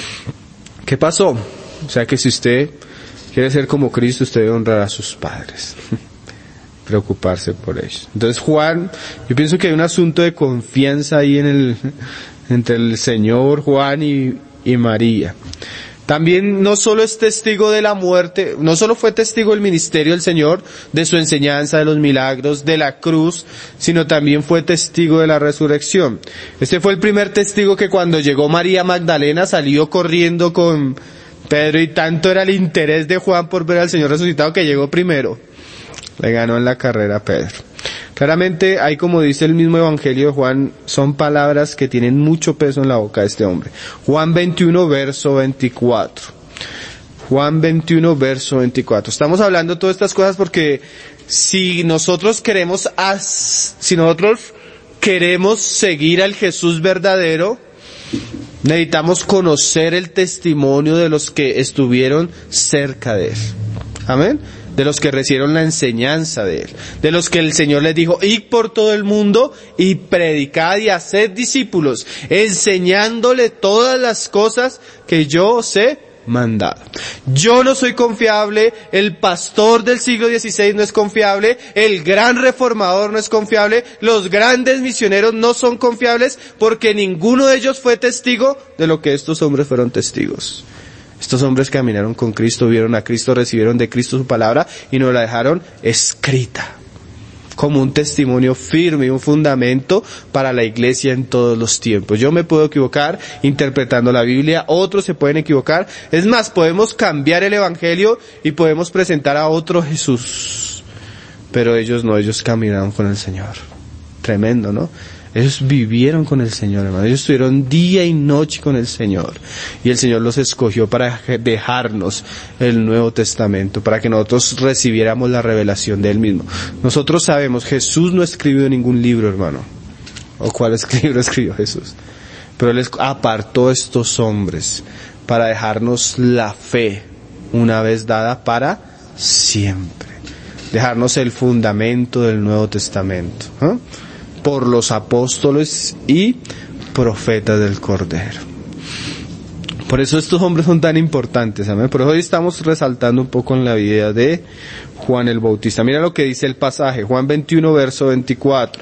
¿Qué pasó? O sea que si usted quiere ser como Cristo, usted debe honrar a sus padres. Preocuparse por ellos. Entonces Juan, yo pienso que hay un asunto de confianza ahí en el, entre el Señor, Juan y, y María. También no solo es testigo de la muerte, no solo fue testigo del ministerio del Señor, de su enseñanza, de los milagros, de la cruz, sino también fue testigo de la resurrección. Este fue el primer testigo que cuando llegó María Magdalena salió corriendo con Pedro y tanto era el interés de Juan por ver al Señor resucitado que llegó primero. Le ganó en la carrera a Pedro. Claramente, hay como dice el mismo Evangelio de Juan, son palabras que tienen mucho peso en la boca de este hombre. Juan veintiuno, verso veinticuatro. Juan veintiuno, verso veinticuatro. Estamos hablando de todas estas cosas porque si nosotros queremos, as, si nosotros queremos seguir al Jesús verdadero, necesitamos conocer el testimonio de los que estuvieron cerca de Él. Amén. De los que recibieron la enseñanza de Él, de los que el Señor les dijo, id por todo el mundo y predicad y haced discípulos, enseñándole todas las cosas que yo os he mandado. Yo no soy confiable, el pastor del siglo dieciséis no es confiable, el gran reformador no es confiable, los grandes misioneros no son confiables porque ninguno de ellos fue testigo de lo que estos hombres fueron testigos. Estos hombres caminaron con Cristo, vieron a Cristo, recibieron de Cristo su palabra y nos la dejaron escrita como un testimonio firme y un fundamento para la iglesia en todos los tiempos. Yo me puedo equivocar interpretando la Biblia, otros se pueden equivocar. Es más, podemos cambiar el Evangelio y podemos presentar a otro Jesús. Pero ellos no, ellos caminaron con el Señor. Tremendo, ¿no? Ellos vivieron con el Señor, hermano. Ellos estuvieron día y noche con el Señor. Y el Señor los escogió para dejarnos el Nuevo Testamento, para que nosotros recibiéramos la revelación de Él mismo. Nosotros sabemos, Jesús no escribió ningún libro, hermano. ¿O cuál libro escribió Jesús? Pero Él apartó a estos hombres para dejarnos la fe, una vez dada para siempre. Dejarnos el fundamento del Nuevo Testamento, ¿eh? Por los apóstoles y profetas del Cordero. Por eso estos hombres son tan importantes, ¿amén? Por eso hoy estamos resaltando un poco en la vida de Juan el Bautista. Mira lo que dice el pasaje, Juan veintiuno, verso veinticuatro.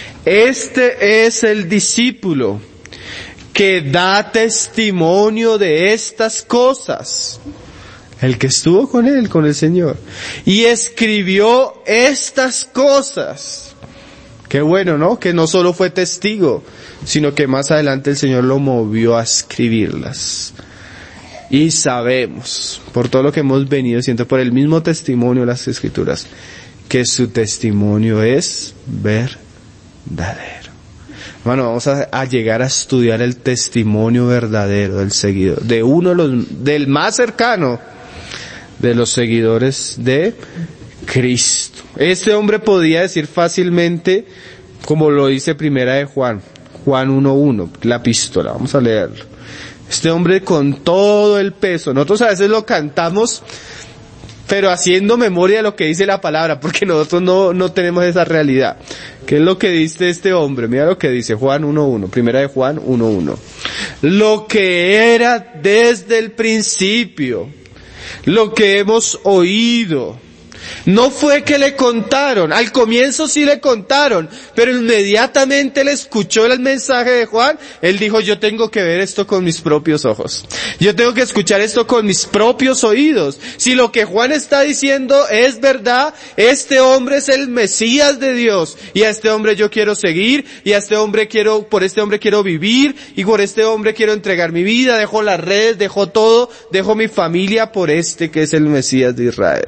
Este es el discípulo que da testimonio de estas cosas. El que estuvo con él, con el Señor. Y escribió estas cosas. Qué bueno, ¿no? Que no solo fue testigo, sino que más adelante el Señor lo movió a escribirlas. Y sabemos, por todo lo que hemos venido siendo, por el mismo testimonio de las Escrituras, que su testimonio es verdadero. Bueno, vamos a, a llegar a estudiar el testimonio verdadero del seguidor, de uno de los, del más cercano de los seguidores de Cristo. Este hombre podía decir fácilmente, como lo dice Primera de Juan, Juan uno uno, la epístola, vamos a leerlo. Este hombre con todo el peso, nosotros a veces lo cantamos, pero haciendo memoria de lo que dice la palabra, porque nosotros no, no tenemos esa realidad. ¿Qué es lo que dice este hombre? Mira lo que dice Juan uno uno, Primera de Juan uno uno. Lo que era desde el principio, lo que hemos oído. No fue que le contaron, al comienzo sí le contaron, pero inmediatamente él escuchó el mensaje de Juan, él dijo, yo tengo que ver esto con mis propios ojos, yo tengo que escuchar esto con mis propios oídos. Si lo que Juan está diciendo es verdad, este hombre es el Mesías de Dios, y a este hombre yo quiero seguir, y a este hombre quiero, por este hombre quiero vivir, y por este hombre quiero entregar mi vida, dejo las redes, dejo todo, dejo mi familia por este que es el Mesías de Israel.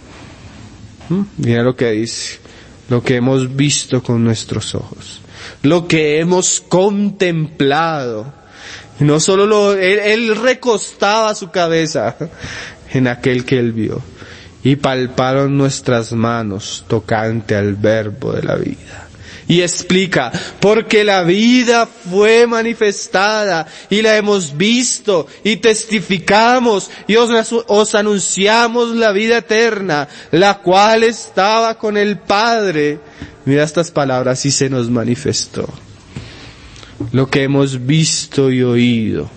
Mira lo que dice, lo que hemos visto con nuestros ojos, lo que hemos contemplado. Y no solo lo, él, él recostaba su cabeza en aquel que él vio, y palparon nuestras manos tocante al verbo de la vida. Y explica, porque la vida fue manifestada y la hemos visto y testificamos y os, os anunciamos la vida eterna, la cual estaba con el Padre. Mira estas palabras, y se nos manifestó. Lo que hemos visto y oído,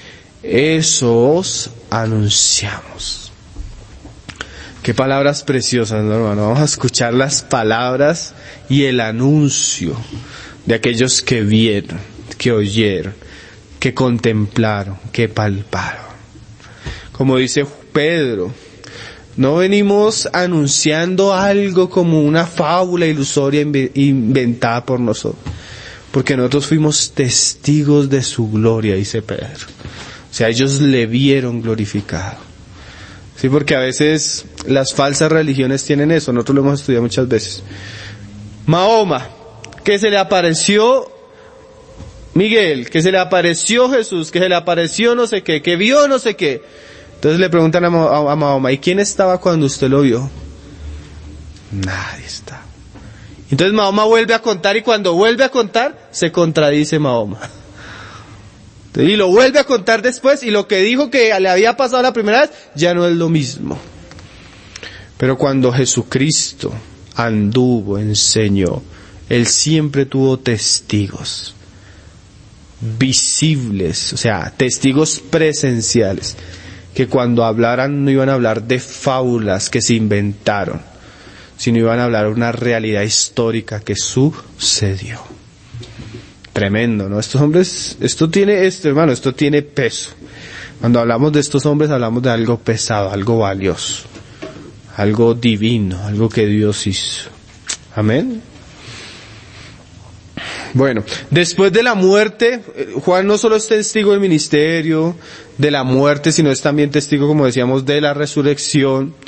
eso os anunciamos. Qué palabras preciosas, ¿no, hermano? Vamos a escuchar las palabras y el anuncio de aquellos que vieron, que oyeron, que contemplaron, que palparon. Como dice Pedro, no venimos anunciando algo como una fábula ilusoria inventada por nosotros, porque nosotros fuimos testigos de su gloria, dice Pedro. O sea, ellos le vieron glorificado. Sí, porque a veces las falsas religiones tienen eso, nosotros lo hemos estudiado muchas veces. Mahoma, que se le apareció Miguel, que se le apareció Jesús, que se le apareció no sé qué, que vio no sé qué. Entonces le preguntan a, a, a Mahoma, ¿y quién estaba cuando usted lo vio? Nadie está. Entonces Mahoma vuelve a contar, y cuando vuelve a contar, se contradice Mahoma. Y lo vuelve a contar después, y lo que dijo que le había pasado la primera vez, ya no es lo mismo. Pero cuando Jesucristo anduvo, enseñó, Él siempre tuvo testigos visibles, o sea, testigos presenciales, que cuando hablaran no iban a hablar de fábulas que se inventaron, sino iban a hablar de una realidad histórica que sucedió. Tremendo, ¿no? Estos hombres, esto tiene, esto hermano, esto tiene peso. Cuando hablamos de estos hombres hablamos de algo pesado, algo valioso, algo divino, algo que Dios hizo. Amén. Bueno, después de la muerte, Juan no solo es testigo del ministerio, de la muerte, sino es también testigo, como decíamos, de la resurrección.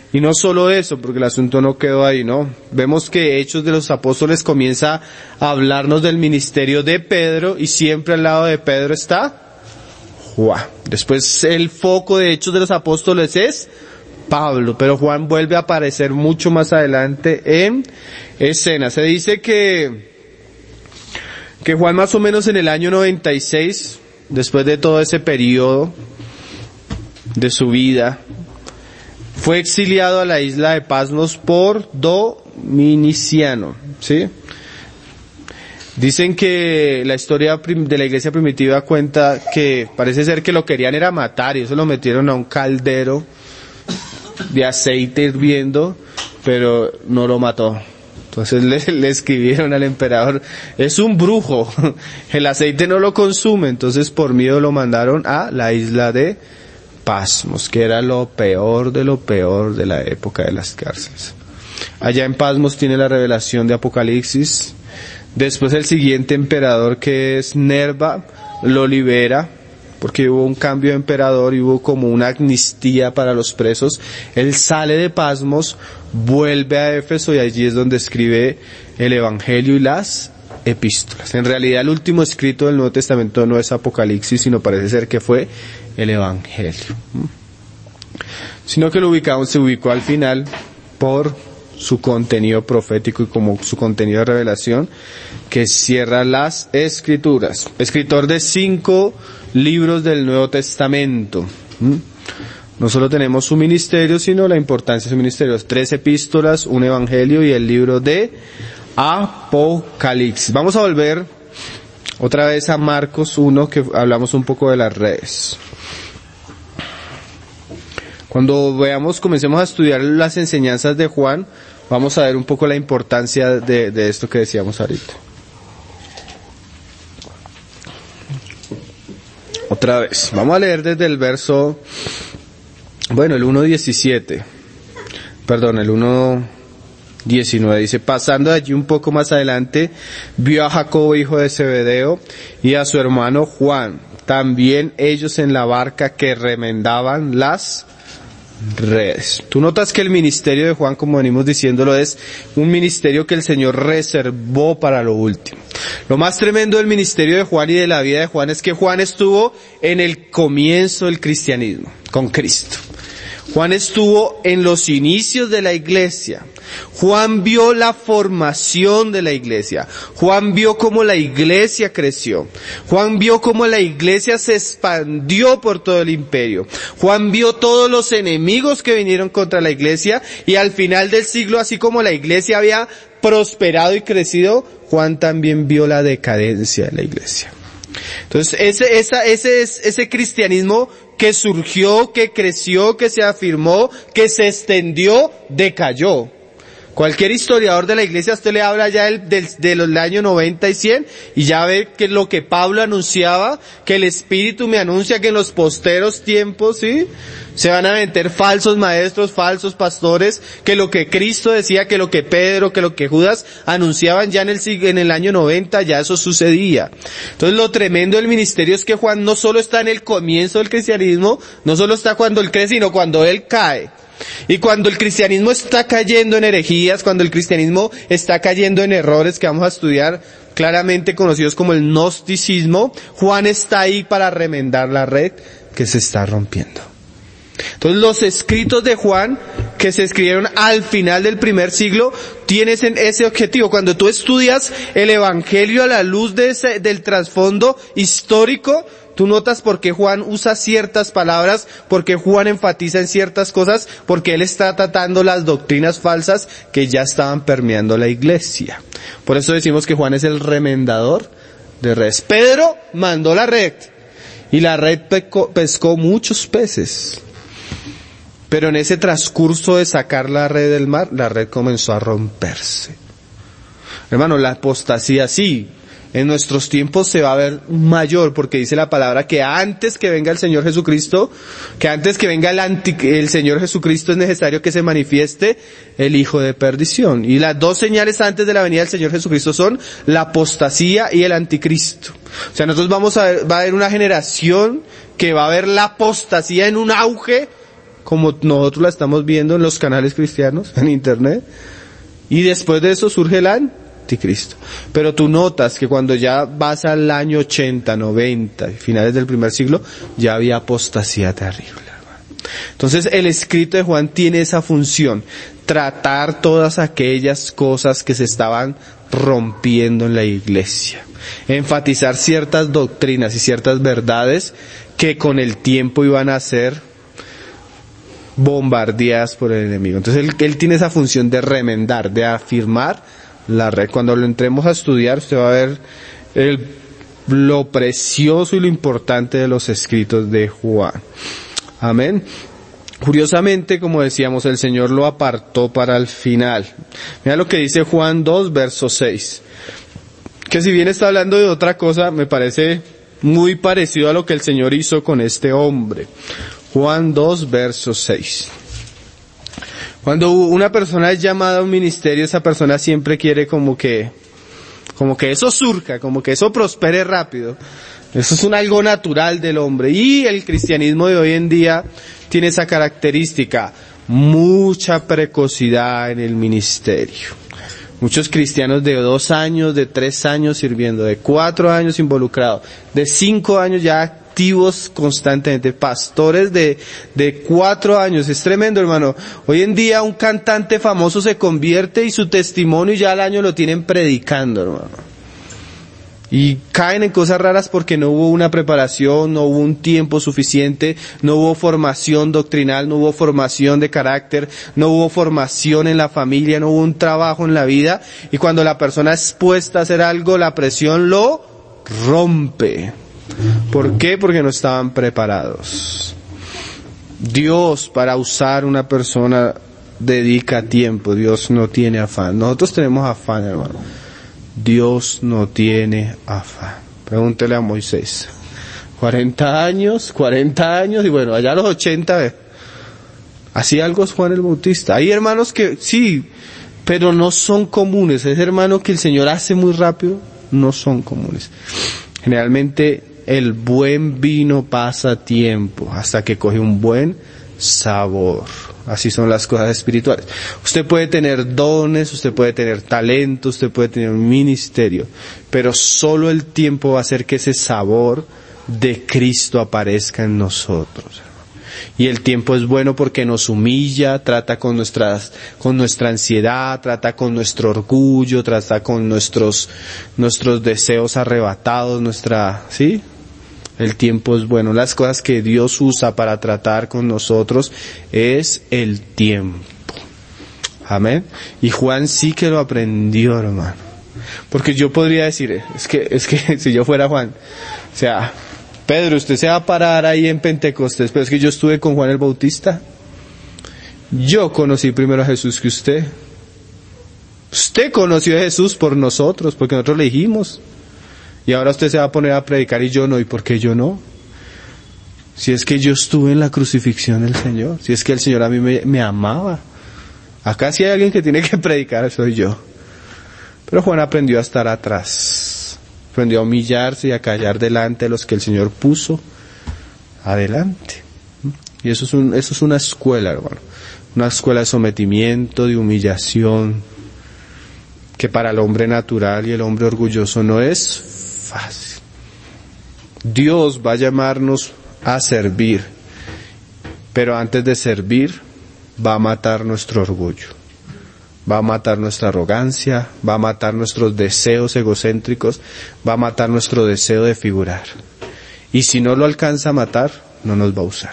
Y no solo eso, porque el asunto no quedó ahí, ¿no? Vemos que Hechos de los Apóstoles comienza a hablarnos del ministerio de Pedro, y siempre al lado de Pedro está Juan. Después el foco de Hechos de los Apóstoles es Pablo, pero Juan vuelve a aparecer mucho más adelante en escena. Se dice que, que Juan más o menos en el año noventa y seis, después de todo ese periodo de su vida, fue exiliado a la isla de Pasmos por Dominiciano, ¿sí? Dicen que la historia de la iglesia primitiva cuenta que parece ser que lo querían era matar, y eso lo metieron a un caldero de aceite hirviendo, pero no lo mató. Entonces le, le escribieron al emperador, es un brujo, el aceite no lo consume. Entonces por miedo lo mandaron a la isla de Pasmos, que era lo peor de lo peor de la época de las cárceles. Allá en Pasmos tiene la revelación de Apocalipsis. Después el siguiente emperador, que es Nerva, lo libera, porque hubo un cambio de emperador y hubo como una amnistía para los presos. Él sale de Pasmos, vuelve a Éfeso, y allí es donde escribe el Evangelio y las epístolas. En realidad el último escrito del Nuevo Testamento no es Apocalipsis, sino parece ser que fue el Evangelio. Sino que lo ubicamos, se ubicó al final por su contenido profético y como su contenido de revelación, que cierra las Escrituras. Escritor de cinco libros del Nuevo Testamento. No solo tenemos su ministerio, sino la importancia de su ministerio. Tres epístolas, un evangelio y el libro de Apocalipsis. Vamos a volver otra vez a Marcos uno, que hablamos un poco de las redes. Cuando veamos, comencemos a estudiar las enseñanzas de Juan, vamos a ver un poco la importancia de, de esto que decíamos ahorita. Otra vez, vamos a leer desde el verso, bueno, el uno diecisiete, perdón, el uno diecinueve, dice, pasando allí un poco más adelante, vio a Jacobo, hijo de Zebedeo, y a su hermano Juan, también ellos en la barca que remendaban las redes. Tú notas que el ministerio de Juan, como venimos diciéndolo, es un ministerio que el Señor reservó para lo último. Lo más tremendo del ministerio de Juan y de la vida de Juan es que Juan estuvo en el comienzo del cristianismo, con Cristo. Juan estuvo en los inicios de la iglesia. Juan vio la formación de la iglesia. Juan vio cómo la iglesia creció. Juan vio cómo la iglesia se expandió por todo el imperio. Juan vio todos los enemigos que vinieron contra la iglesia, y al final del siglo, así como la iglesia había prosperado y crecido, Juan también vio la decadencia de la iglesia. Entonces, ese, esa, ese es, ese cristianismo que surgió, que creció, que se afirmó, que se extendió, decayó. Cualquier historiador de la iglesia, usted le habla ya del, del, del año noventa y cien, y ya ve que lo que Pablo anunciaba, que el Espíritu me anuncia que en los posteros tiempos, ¿sí?, se van a meter falsos maestros, falsos pastores, que lo que Cristo decía, que lo que Pedro, que lo que Judas anunciaban ya en el, en el año noventa, ya eso sucedía. Entonces lo tremendo del ministerio es que Juan no solo está en el comienzo del cristianismo, no solo está cuando él crece, sino cuando él cae. Y cuando el cristianismo está cayendo en herejías, cuando el cristianismo está cayendo en errores que vamos a estudiar claramente conocidos como el gnosticismo, Juan está ahí para remendar la red que se está rompiendo. Entonces los escritos de Juan, que se escribieron al final del primer siglo, tienen ese objetivo. Cuando tú estudias el Evangelio a la luz de ese, del trasfondo histórico, tú notas por qué Juan usa ciertas palabras, por qué Juan enfatiza en ciertas cosas, porque él está tratando las doctrinas falsas que ya estaban permeando la iglesia. Por eso decimos que Juan es el remendador de redes. Pedro mandó la red, y la red pescó, pescó muchos peces. Pero en ese transcurso de sacar la red del mar, la red comenzó a romperse. Hermano, la apostasía sí, en nuestros tiempos se va a ver mayor, porque dice la palabra que antes que venga el Señor Jesucristo, que antes que venga el, anti, el Señor Jesucristo es necesario que se manifieste el hijo de perdición. Y las dos señales antes de la venida del Señor Jesucristo son la apostasía y el anticristo. O sea, nosotros vamos a ver, va a haber una generación que va a ver la apostasía en un auge como nosotros la estamos viendo en los canales cristianos, en internet, y después de eso surge el anticristo. Pero tú notas que cuando ya vas al año ochenta, noventa, finales del primer siglo, ya había apostasía terrible. Entonces el escrito de Juan tiene esa función, tratar todas aquellas cosas que se estaban rompiendo en la iglesia, enfatizar ciertas doctrinas y ciertas verdades que con el tiempo iban a ser bombardeadas por el enemigo. Entonces él, él tiene esa función de remendar, de afirmar la red. Cuando lo entremos a estudiar, usted va a ver el, lo precioso y lo importante de los escritos de Juan. Amén. Curiosamente, como decíamos, el Señor lo apartó para el final. Mira lo que dice Juan dos, verso seis. Que si bien está hablando de otra cosa, me parece muy parecido a lo que el Señor hizo con este hombre. Juan dos, verso seis. Cuando una persona es llamada a un ministerio, esa persona siempre quiere como que, como que eso surja, como que eso prospere rápido. Eso es un algo natural del hombre. Y el cristianismo de hoy en día tiene esa característica, mucha precocidad en el ministerio. Muchos cristianos de dos años, de tres años sirviendo, de cuatro años involucrados, de cinco años ya activos constantemente, pastores de, de cuatro años. Es tremendo, hermano. Hoy en día un cantante famoso se convierte y su testimonio ya al año lo tienen predicando, hermano. Y caen en cosas raras porque no hubo una preparación, no hubo un tiempo suficiente, no hubo formación doctrinal, no hubo formación de carácter, no hubo formación en la familia, no hubo un trabajo en la vida. Y cuando la persona es puesta a hacer algo, la presión lo rompe. ¿Por qué? Porque no estaban preparados. Dios, para usar una persona, dedica tiempo. Dios no tiene afán. Nosotros tenemos afán, hermano. Dios no tiene afán. Pregúntele a Moisés. cuarenta años, cuarenta años, y bueno, allá a los ochenta, eh, así algo es Juan el Bautista. Hay hermanos que, sí, pero no son comunes. Ese hermano que el Señor hace muy rápido, no son comunes. Generalmente, el buen vino pasa tiempo, hasta que coge un buen sabor. Así son las cosas espirituales. Usted puede tener dones, usted puede tener talento, usted puede tener un ministerio, pero solo el tiempo va a hacer que ese sabor de Cristo aparezca en nosotros. Y el tiempo es bueno porque nos humilla, trata con nuestras, con nuestra ansiedad, trata con nuestro orgullo, trata con nuestros, nuestros deseos arrebatados, nuestra, ¿sí? El tiempo es bueno. Las cosas que Dios usa para tratar con nosotros es el tiempo. Amén. Y Juan sí que lo aprendió, hermano. Porque yo podría decir, es que, es que si yo fuera Juan, o sea, Pedro, usted se va a parar ahí en Pentecostés, pero es que yo estuve con Juan el Bautista. Yo conocí primero a Jesús que usted. Usted conoció a Jesús por nosotros, porque nosotros le dijimos. Y ahora usted se va a poner a predicar y yo no. ¿Y por qué yo no? Si es que yo estuve en la crucifixión del Señor. Si es que el Señor a mí me, me amaba. Acá si hay alguien que tiene que predicar, soy yo. Pero Juan aprendió a estar atrás. Aprendió a humillarse y a callar delante de los que el Señor puso adelante. Y eso es, un, eso es una escuela, hermano. Una escuela de sometimiento, de humillación, que para el hombre natural y el hombre orgulloso no es fácil. Dios va a llamarnos a servir, pero antes de servir va a matar nuestro orgullo, va a matar nuestra arrogancia, va a matar nuestros deseos egocéntricos, va a matar nuestro deseo de figurar. Y si no lo alcanza a matar, no nos va a usar.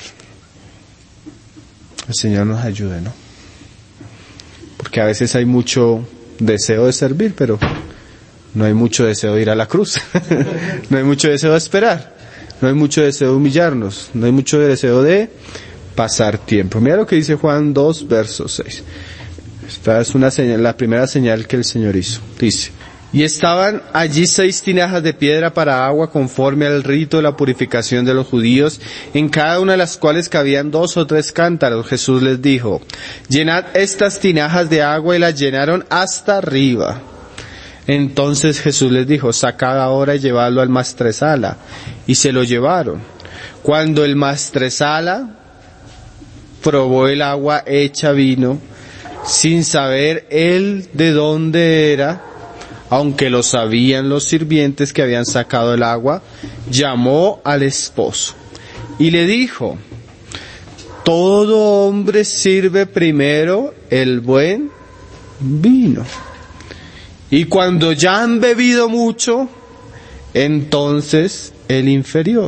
El Señor nos ayude, ¿no? Porque a veces hay mucho deseo de servir, pero no hay mucho deseo de ir a la cruz. No hay mucho deseo de esperar. No hay mucho deseo de humillarnos. No hay mucho deseo de pasar tiempo. Mira lo que dice Juan dos, verso seis. Esta es una señal, la primera señal que el Señor hizo. Dice: y estaban allí seis tinajas de piedra para agua conforme al rito de la purificación de los judíos, en cada una de las cuales cabían dos o tres cántaros. Jesús les dijo: llenad estas tinajas de agua, y las llenaron hasta arriba. Entonces Jesús les dijo: sacad ahora y llevadlo al maestresala. Y se lo llevaron. Cuando el maestresala probó el agua hecha vino, sin saber él de dónde era, aunque lo sabían los sirvientes que habían sacado el agua, llamó al esposo y le dijo: todo hombre sirve primero el buen vino, y cuando ya han bebido mucho, entonces el inferior.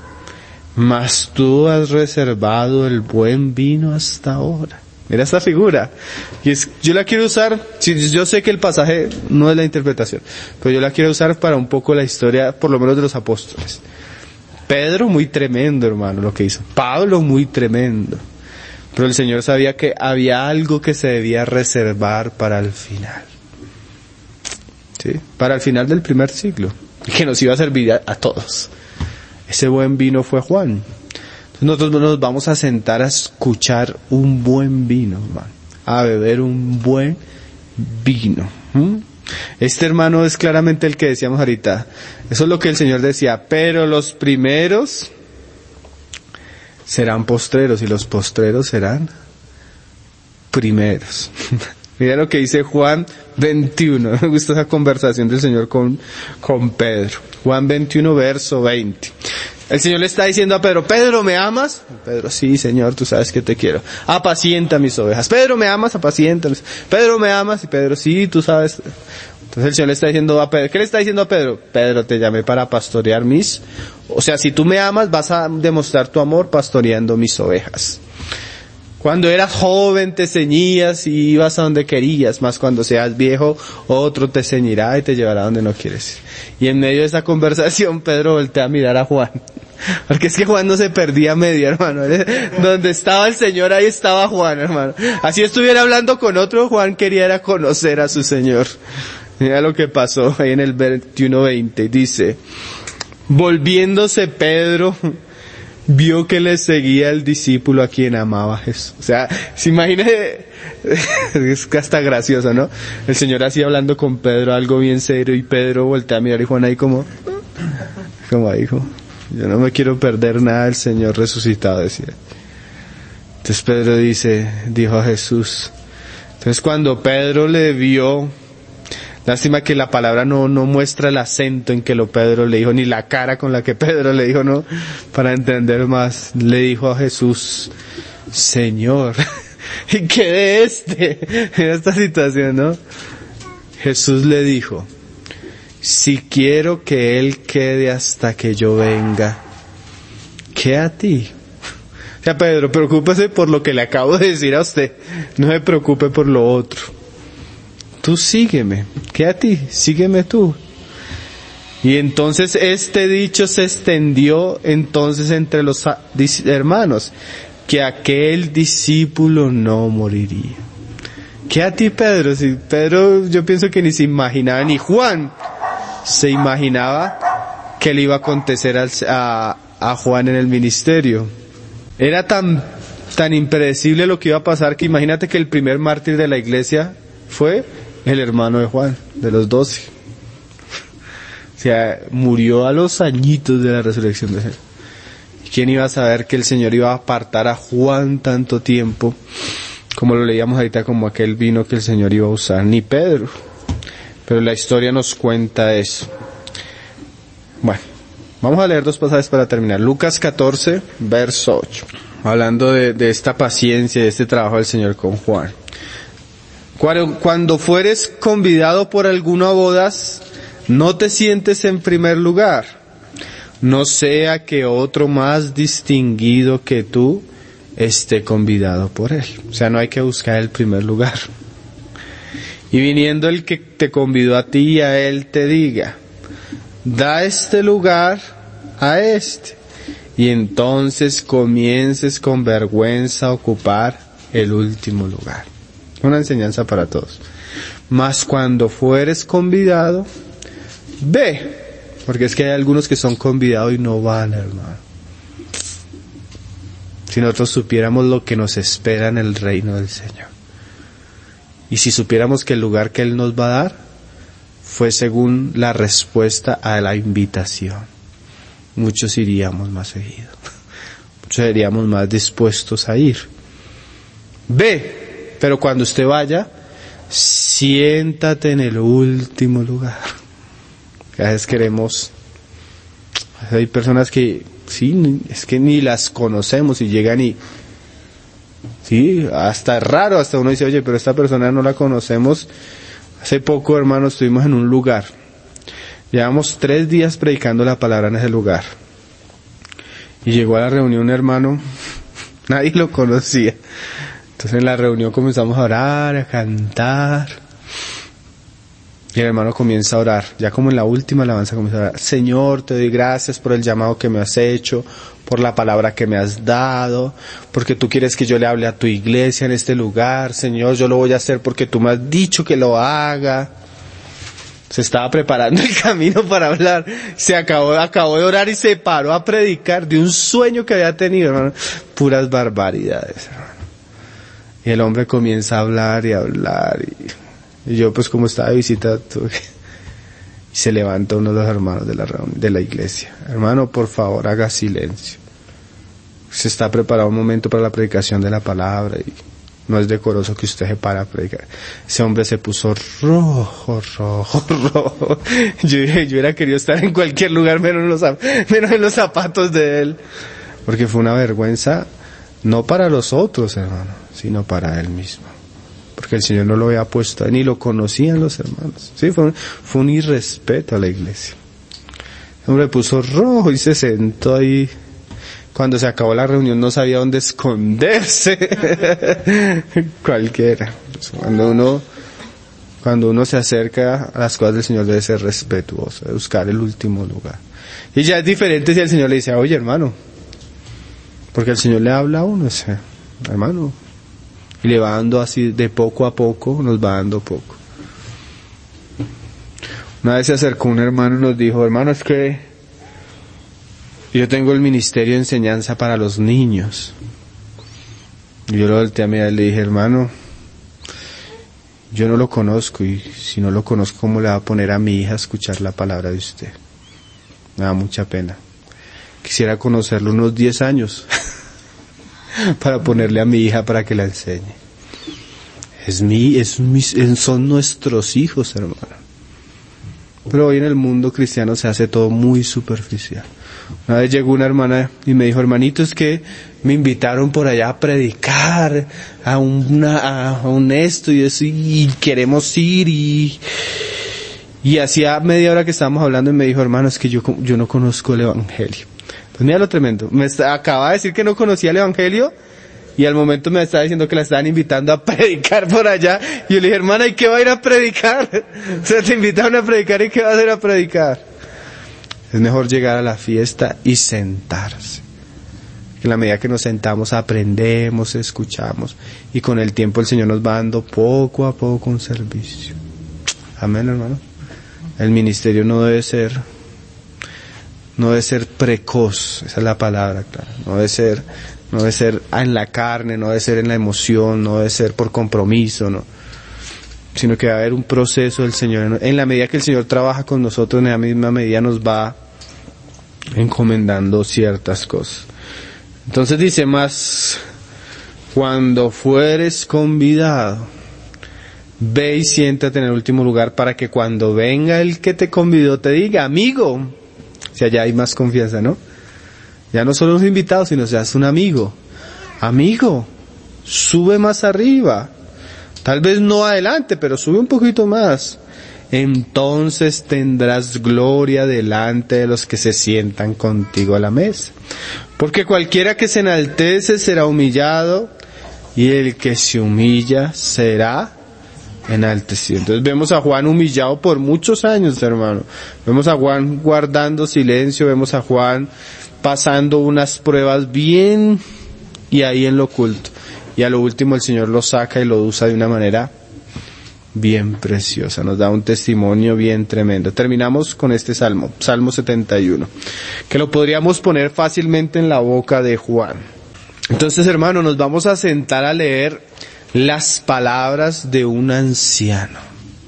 Mas tú has reservado el buen vino hasta ahora. Mira esta figura. Y es, yo la quiero usar, yo sé que el pasaje no es la interpretación, pero yo la quiero usar para un poco la historia, por lo menos de los apóstoles. Pedro, muy tremendo, hermano, lo que hizo. Pablo, muy tremendo. Pero el Señor sabía que había algo que se debía reservar para el final. ¿Sí? Para el final del primer siglo. Que nos iba a servir a, a todos. Ese buen vino fue Juan. Nosotros nos vamos a sentar a escuchar un buen vino, hermano. A beber un buen vino. ¿Mm? Este hermano es claramente el que decíamos ahorita. Eso es lo que el Señor decía. Pero los primeros serán postreros y los postreros serán primeros. Mira lo que dice Juan veintiuno. Me gusta esa conversación del Señor con, con Pedro. Juan veintiuno, verso veinte. El Señor le está diciendo a Pedro: Pedro, ¿me amas? Pedro: sí, Señor, tú sabes que te quiero. Apacienta mis ovejas. Pedro, ¿me amas? Apacienta. Pedro, ¿me amas? Y Pedro: sí, tú sabes. Entonces el Señor le está diciendo a Pedro, ¿qué le está diciendo a Pedro? Pedro, te llamé para pastorear mis, o sea, si tú me amas, vas a demostrar tu amor pastoreando mis ovejas. Cuando eras joven te ceñías y ibas a donde querías, más cuando seas viejo, otro te ceñirá y te llevará a donde no quieres. Y en medio de esa conversación, Pedro voltea a mirar a Juan. Porque es que Juan no se perdía medio, hermano. Donde estaba el Señor, ahí estaba Juan, hermano. Así estuviera hablando con otro, Juan quería era conocer a su Señor. Mira lo que pasó ahí en el veintiuno veinte. Dice: volviéndose Pedro, vio que le seguía el discípulo a quien amaba a Jesús. O sea, se imagina, es hasta gracioso, ¿no? El Señor así hablando con Pedro, algo bien serio, y Pedro voltea a mirar y Juan ahí como, como dijo, yo no me quiero perder nada del Señor resucitado, decía. Entonces Pedro dice, dijo a Jesús. Entonces cuando Pedro le vio, lástima que la palabra no, no muestra el acento en que lo Pedro le dijo, ni la cara con la que Pedro le dijo, no, para entender más, le dijo a Jesús: Señor, ¿y qué de este? En esta situación, ¿no? Jesús le dijo: si quiero que él quede hasta que yo venga, ¿qué a ti? O sea, Pedro, preocúpese por lo que le acabo de decir a usted, no se preocupe por lo otro. Tú sígueme, ¿qué a ti? Sígueme tú. Y entonces este dicho se extendió entonces entre los hermanos, que aquel discípulo no moriría. ¿Qué a ti, Pedro? Si Pedro, yo pienso que ni se imaginaba, ni Juan se imaginaba que le iba a acontecer al, a, a Juan en el ministerio. Era tan, tan impredecible lo que iba a pasar, que imagínate que el primer mártir de la iglesia fue el hermano de Juan, de los doce. O sea, murió a los añitos de la resurrección de él. ¿Quién iba a saber que el Señor iba a apartar a Juan tanto tiempo, como lo leíamos ahorita, como aquel vino que el Señor iba a usar? Ni Pedro. Pero la historia nos cuenta eso. Bueno, vamos a leer dos pasajes para terminar. Lucas catorce, verso ocho. Hablando de, de esta paciencia, de este trabajo del Señor con Juan. Cuando fueres convidado por alguna bodas, no te sientes en primer lugar, no sea que otro más distinguido que tú esté convidado por él. O sea, no hay que buscar el primer lugar. Y viniendo el que te convidó a ti y a él te diga: da este lugar a este, y entonces comiences con vergüenza a ocupar el último lugar. Una enseñanza para todos. Mas cuando fueres convidado, ve, porque es que hay algunos que son convidados y no van, hermano. Si nosotros supiéramos lo que nos espera en el reino del Señor, y si supiéramos que el lugar que Él nos va a dar fue según la respuesta a la invitación, muchos iríamos más seguido, muchos seríamos más dispuestos a ir. Ve, pero cuando usted vaya, siéntate en el último lugar. A veces queremos, hay personas que, sí, es que ni las conocemos y llegan y, sí, hasta es raro, hasta uno dice, oye, pero esta persona no la conocemos. Hace poco, hermano, estuvimos en un lugar. Llevamos tres días predicando la palabra en ese lugar. Y llegó a la reunión un hermano, nadie lo conocía. Entonces en la reunión comenzamos a orar, a cantar. Y el hermano comienza a orar. Ya como en la última alabanza comienza a orar. Señor, te doy gracias por el llamado que me has hecho, por la palabra que me has dado, porque tú quieres que yo le hable a tu iglesia en este lugar. Señor, yo lo voy a hacer porque tú me has dicho que lo haga. Se estaba preparando el camino para hablar. Se acabó, acabó de orar y se paró a predicar de un sueño que había tenido, hermano. Puras barbaridades, hermano. Y el hombre comienza a hablar y a hablar. Y, y yo pues como estaba de visita, tuve, y se levanta uno de los hermanos de la reunión, de la iglesia. Hermano, por favor, haga silencio. Se está preparado un momento para la predicación de la palabra y no es decoroso que usted se para a predicar. Ese hombre se puso rojo, rojo, rojo. Yo, yo hubiera querido estar en cualquier lugar menos en, los, menos en los zapatos de él. Porque fue una vergüenza, no para los otros, hermano, sino para él mismo. Porque el Señor no lo había puesto, ni lo conocían los hermanos. Sí, fue un, fue un irrespeto a la iglesia. El hombre puso rojo y se sentó ahí. Cuando se acabó la reunión no sabía dónde esconderse. Cualquiera. Cuando uno, cuando uno se acerca a las cosas del Señor debe ser respetuoso, debe buscar el último lugar. Y ya es diferente si el Señor le dice, oye hermano, porque el Señor le habla a uno, ese, hermano, y le va dando así de poco a poco, nos va dando poco. Una vez se acercó un hermano y nos dijo, hermano, es que yo tengo el ministerio de enseñanza para los niños. Y yo lo volteé a mirar y le dije, hermano, yo no lo conozco y si no lo conozco, ¿cómo le va a poner a mi hija a escuchar la palabra de usted? Me da mucha pena. Quisiera conocerlo unos diez años para ponerle a mi hija para que la enseñe. Es mi, es mi, son nuestros hijos, hermano. Pero hoy en el mundo cristiano se hace todo muy superficial. Una vez llegó una hermana y me dijo, hermanito, es que me invitaron por allá a predicar a, una, a un esto y eso y queremos ir y, y hacía media hora que estábamos hablando y me dijo, hermano, es que yo, yo no conozco el evangelio. Pues mira lo tremendo, me está, acaba de decir que no conocía el evangelio y al momento me estaba diciendo que la estaban invitando a predicar por allá y yo le dije, hermana, ¿y qué va a ir a predicar? O sea, te invitaron a predicar y ¿qué vas a ir a predicar? Es mejor llegar a la fiesta y sentarse. En la medida que nos sentamos aprendemos, escuchamos y con el tiempo el Señor nos va dando poco a poco un servicio. Amén, hermano. El ministerio no debe ser, no debe ser precoz, esa es la palabra, claro. No debe ser, no debe ser en la carne, no debe ser en la emoción, no debe ser por compromiso, no. Sino que va a haber un proceso del Señor. En la medida que el Señor trabaja con nosotros, en la misma medida nos va encomendando ciertas cosas. Entonces dice más, cuando fueres convidado, ve y siéntate en el último lugar para que cuando venga el que te convidó te diga, amigo, o sea, ya hay más confianza, ¿no? Ya no solo un invitado, sino seas un amigo. Amigo, sube más arriba. Tal vez no adelante, pero sube un poquito más. Entonces tendrás gloria delante de los que se sientan contigo a la mesa. Porque cualquiera que se enaltece será humillado, y el que se humilla será enaltecido. Entonces vemos a Juan humillado por muchos años, hermano. Vemos a Juan guardando silencio, vemos a Juan pasando unas pruebas bien y ahí en lo oculto. Y a lo último el Señor lo saca y lo usa de una manera bien preciosa. Nos da un testimonio bien tremendo. Terminamos con este salmo, Salmo setenta y uno, que lo podríamos poner fácilmente en la boca de Juan. Entonces, hermano, nos vamos a sentar a leer las palabras de un anciano.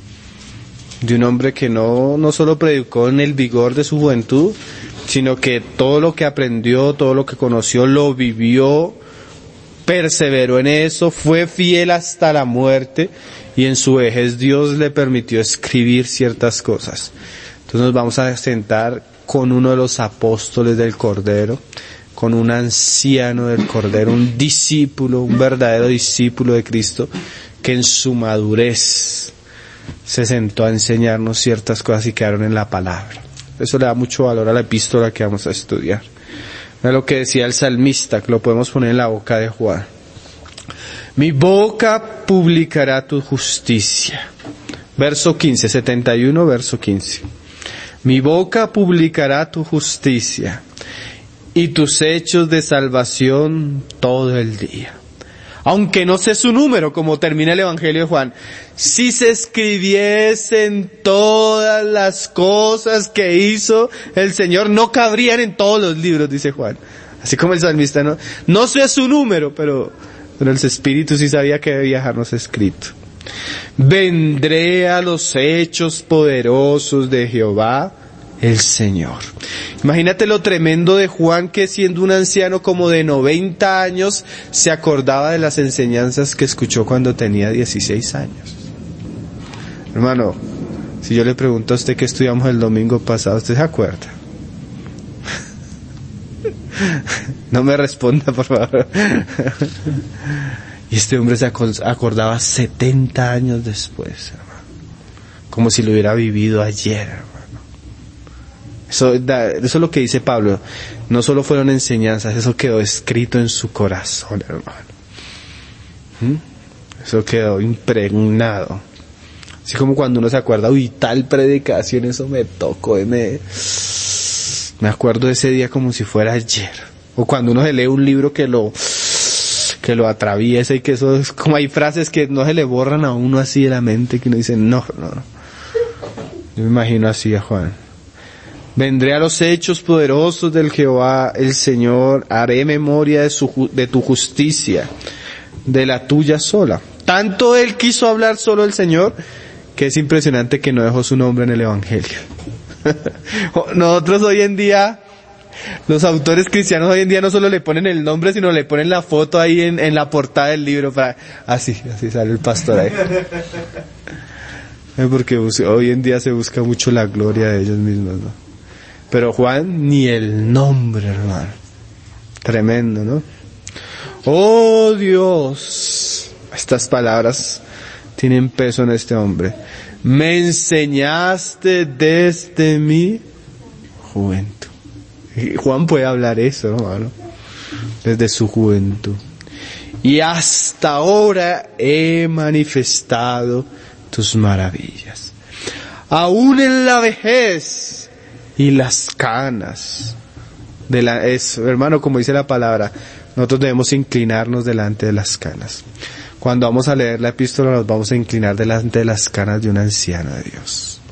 De un hombre que no, no solo predicó en el vigor de su juventud, sino que todo lo que aprendió, todo lo que conoció, lo vivió perseveró en eso, fue fiel hasta la muerte, y en su vejez Dios le permitió escribir ciertas cosas. Entonces nos vamos a sentar con uno de los apóstoles del Cordero, con un anciano del Cordero, un discípulo, un verdadero discípulo de Cristo, que en su madurez se sentó a enseñarnos ciertas cosas y quedaron en la palabra. Eso le da mucho valor a la epístola que vamos a estudiar. Mira lo que decía el salmista, que lo podemos poner en la boca de Juan. Mi boca publicará tu justicia. Verso quince, setenta y uno, verso quince. Mi boca publicará tu justicia y tus hechos de salvación todo el día. Aunque no sé su número, como termina el Evangelio de Juan, si se escribiesen todas las cosas que hizo el Señor, no cabrían en todos los libros, dice Juan. Así como el salmista, no, no sé su número, pero, pero el Espíritu sí sabía que debía dejarnos escrito. Vendré a los hechos poderosos de Jehová el Señor. Imagínate lo tremendo de Juan, que siendo un anciano como de noventa años, se acordaba de las enseñanzas que escuchó cuando tenía dieciséis años. Hermano, si yo le pregunto a usted qué estudiamos el domingo pasado, ¿usted se acuerda? No me responda, por favor. Y este hombre se acordaba setenta años después, hermano. Como si lo hubiera vivido ayer, hermano. Eso, eso es lo que dice Pablo. No solo fueron enseñanzas, eso quedó escrito en su corazón, hermano. ¿Mm? Eso quedó impregnado. Así como cuando uno se acuerda, uy, tal predicación, eso me tocó, me, me acuerdo de ese día como si fuera ayer. O cuando uno se lee un libro que lo, que lo atraviesa y que eso es como hay frases que no se le borran a uno así de la mente, que uno dice, no, no, no. Yo me imagino así a Juan. Vendré a los hechos poderosos del Jehová, el Señor, haré memoria de su, de tu justicia, de la tuya sola. Tanto él quiso hablar solo el Señor, que es impresionante que no dejó su nombre en el Evangelio. Nosotros hoy en día, los autores cristianos hoy en día no solo le ponen el nombre, sino le ponen la foto ahí en, en la portada del libro para, así, así sale el pastor ahí. Porque hoy en día se busca mucho la gloria de ellos mismos, ¿no? Pero Juan, ni el nombre, hermano. Tremendo, ¿no? Oh Dios, estas palabras tienen peso en este hombre. Me enseñaste desde mi juventud. Y Juan puede hablar eso, hermano. Desde su juventud. Y hasta ahora he manifestado tus maravillas. Aún en la vejez y las canas de la, es, hermano, como dice la palabra, nosotros debemos inclinarnos delante de las canas. Cuando vamos a leer la epístola nos vamos a inclinar delante de las canas de un anciano de Dios.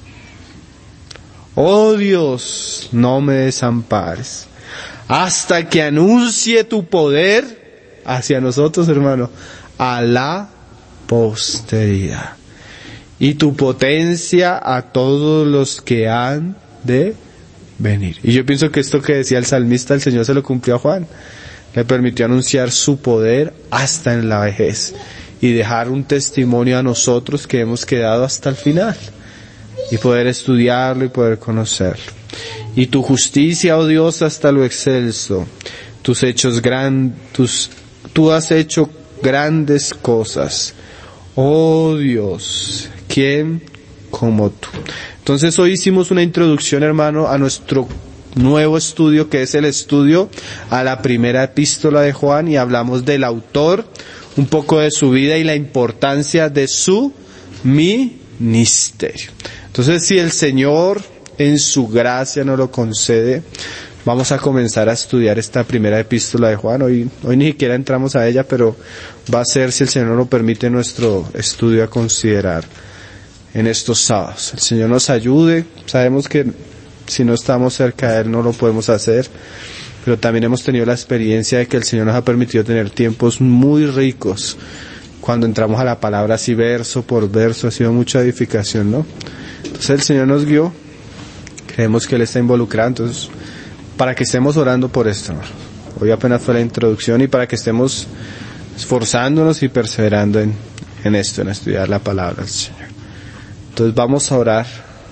Oh Dios, no me desampares hasta que anuncie tu poder hacia nosotros, hermano, a la posteridad, y tu potencia a todos los que han de venir. Y yo pienso que esto que decía el salmista, el Señor se lo cumplió a Juan. Le permitió anunciar su poder hasta en la vejez y dejar un testimonio a nosotros que hemos quedado hasta el final y poder estudiarlo y poder conocerlo. Y tu justicia, oh Dios, hasta lo excelso. Tus hechos grandes, tus, tú has hecho grandes cosas. Oh Dios, ¿quién como tú? Entonces hoy hicimos una introducción, hermano, a nuestro nuevo estudio, que es el estudio a la primera epístola de Juan, y hablamos del autor, un poco de su vida y la importancia de su ministerio. Entonces, si el Señor en su gracia nos lo concede, vamos a comenzar a estudiar esta primera epístola de Juan. Hoy, hoy ni siquiera entramos a ella, pero va a ser, si el Señor nos lo permite, nuestro estudio a considerar en estos sábados. El Señor nos ayude. Sabemos que si no estamos cerca de Él no lo podemos hacer, pero también hemos tenido la experiencia de que el Señor nos ha permitido tener tiempos muy ricos. Cuando entramos a la palabra así verso por verso, ha sido mucha edificación, ¿no? Entonces el Señor nos guió, creemos que Él está involucrado, entonces para que estemos orando por esto, ¿no? Hoy apenas fue la introducción, y para que estemos esforzándonos y perseverando en, en esto, en estudiar la palabra del Señor. Entonces vamos a orar.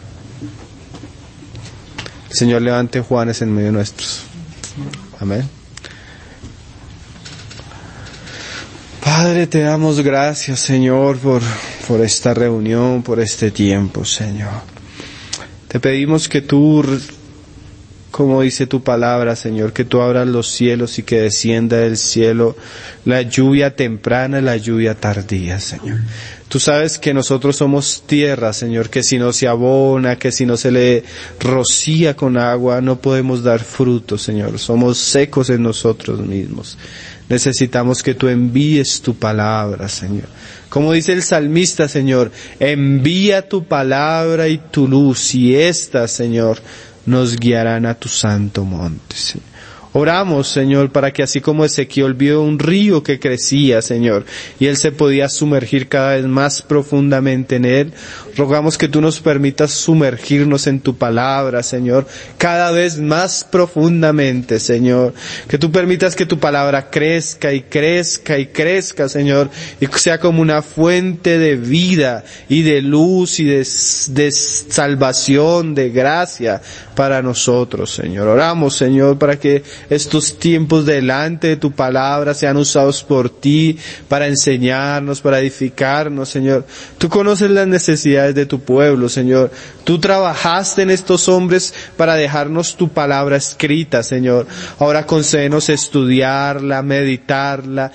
El Señor levante Juanes en medio de nuestros. Amén. Padre, te damos gracias, Señor, por, por esta reunión, por este tiempo, Señor. Te pedimos que tú, como dice tu palabra, Señor, que tú abras los cielos y que descienda del cielo la lluvia temprana y la lluvia tardía, Señor. Tú sabes que nosotros somos tierra, Señor, que si no se abona, que si no se le rocía con agua, no podemos dar fruto, Señor. Somos secos en nosotros mismos. Necesitamos que tú envíes tu palabra, Señor. Como dice el salmista, Señor, envía tu palabra y tu luz, y éstas, Señor, nos guiarán a tu santo monte, Señor. Oramos, Señor, para que así como Ezequiel vio un río que crecía, Señor, y él se podía sumergir cada vez más profundamente en él, rogamos que tú nos permitas sumergirnos en tu palabra, Señor, cada vez más profundamente, Señor. Que tú permitas que tu palabra crezca y crezca y crezca, Señor, y sea como una fuente de vida y de luz y de, de salvación, de gracia para nosotros, Señor. Oramos, Señor, para que estos tiempos delante de tu palabra sean usados por ti para enseñarnos, para edificarnos, Señor. Tú conoces las necesidades de tu pueblo, Señor. Tú trabajaste en estos hombres para dejarnos tu palabra escrita, Señor. Ahora concédenos estudiarla, meditarla,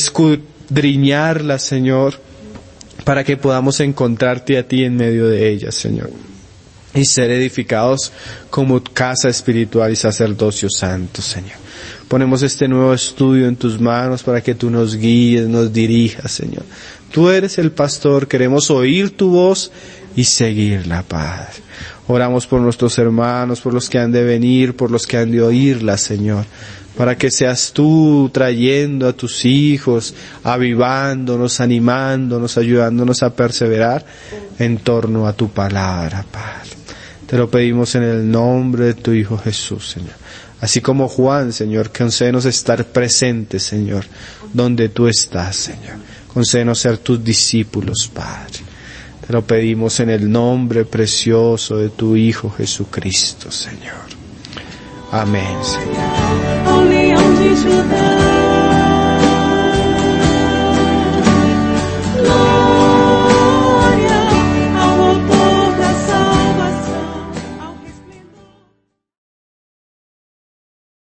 escudriñarla, Señor, para que podamos encontrarte a ti en medio de ella, Señor, y ser edificados como casa espiritual y sacerdocio santo, Señor. Ponemos este nuevo estudio en tus manos para que tú nos guíes, nos dirijas, Señor. Tú eres el pastor, queremos oír tu voz y seguirla, Padre. Oramos por nuestros hermanos, por los que han de venir, por los que han de oírla, Señor, para que seas tú trayendo a tus hijos, avivándonos, animándonos, ayudándonos a perseverar en torno a tu palabra, Padre. Te lo pedimos en el nombre de tu Hijo Jesús, Señor. Así como Juan, Señor, concédenos estar presentes, Señor, donde tú estás, Señor. Concédenos ser tus discípulos, Padre. Te lo pedimos en el nombre precioso de tu Hijo Jesucristo, Señor. Amén, Señor.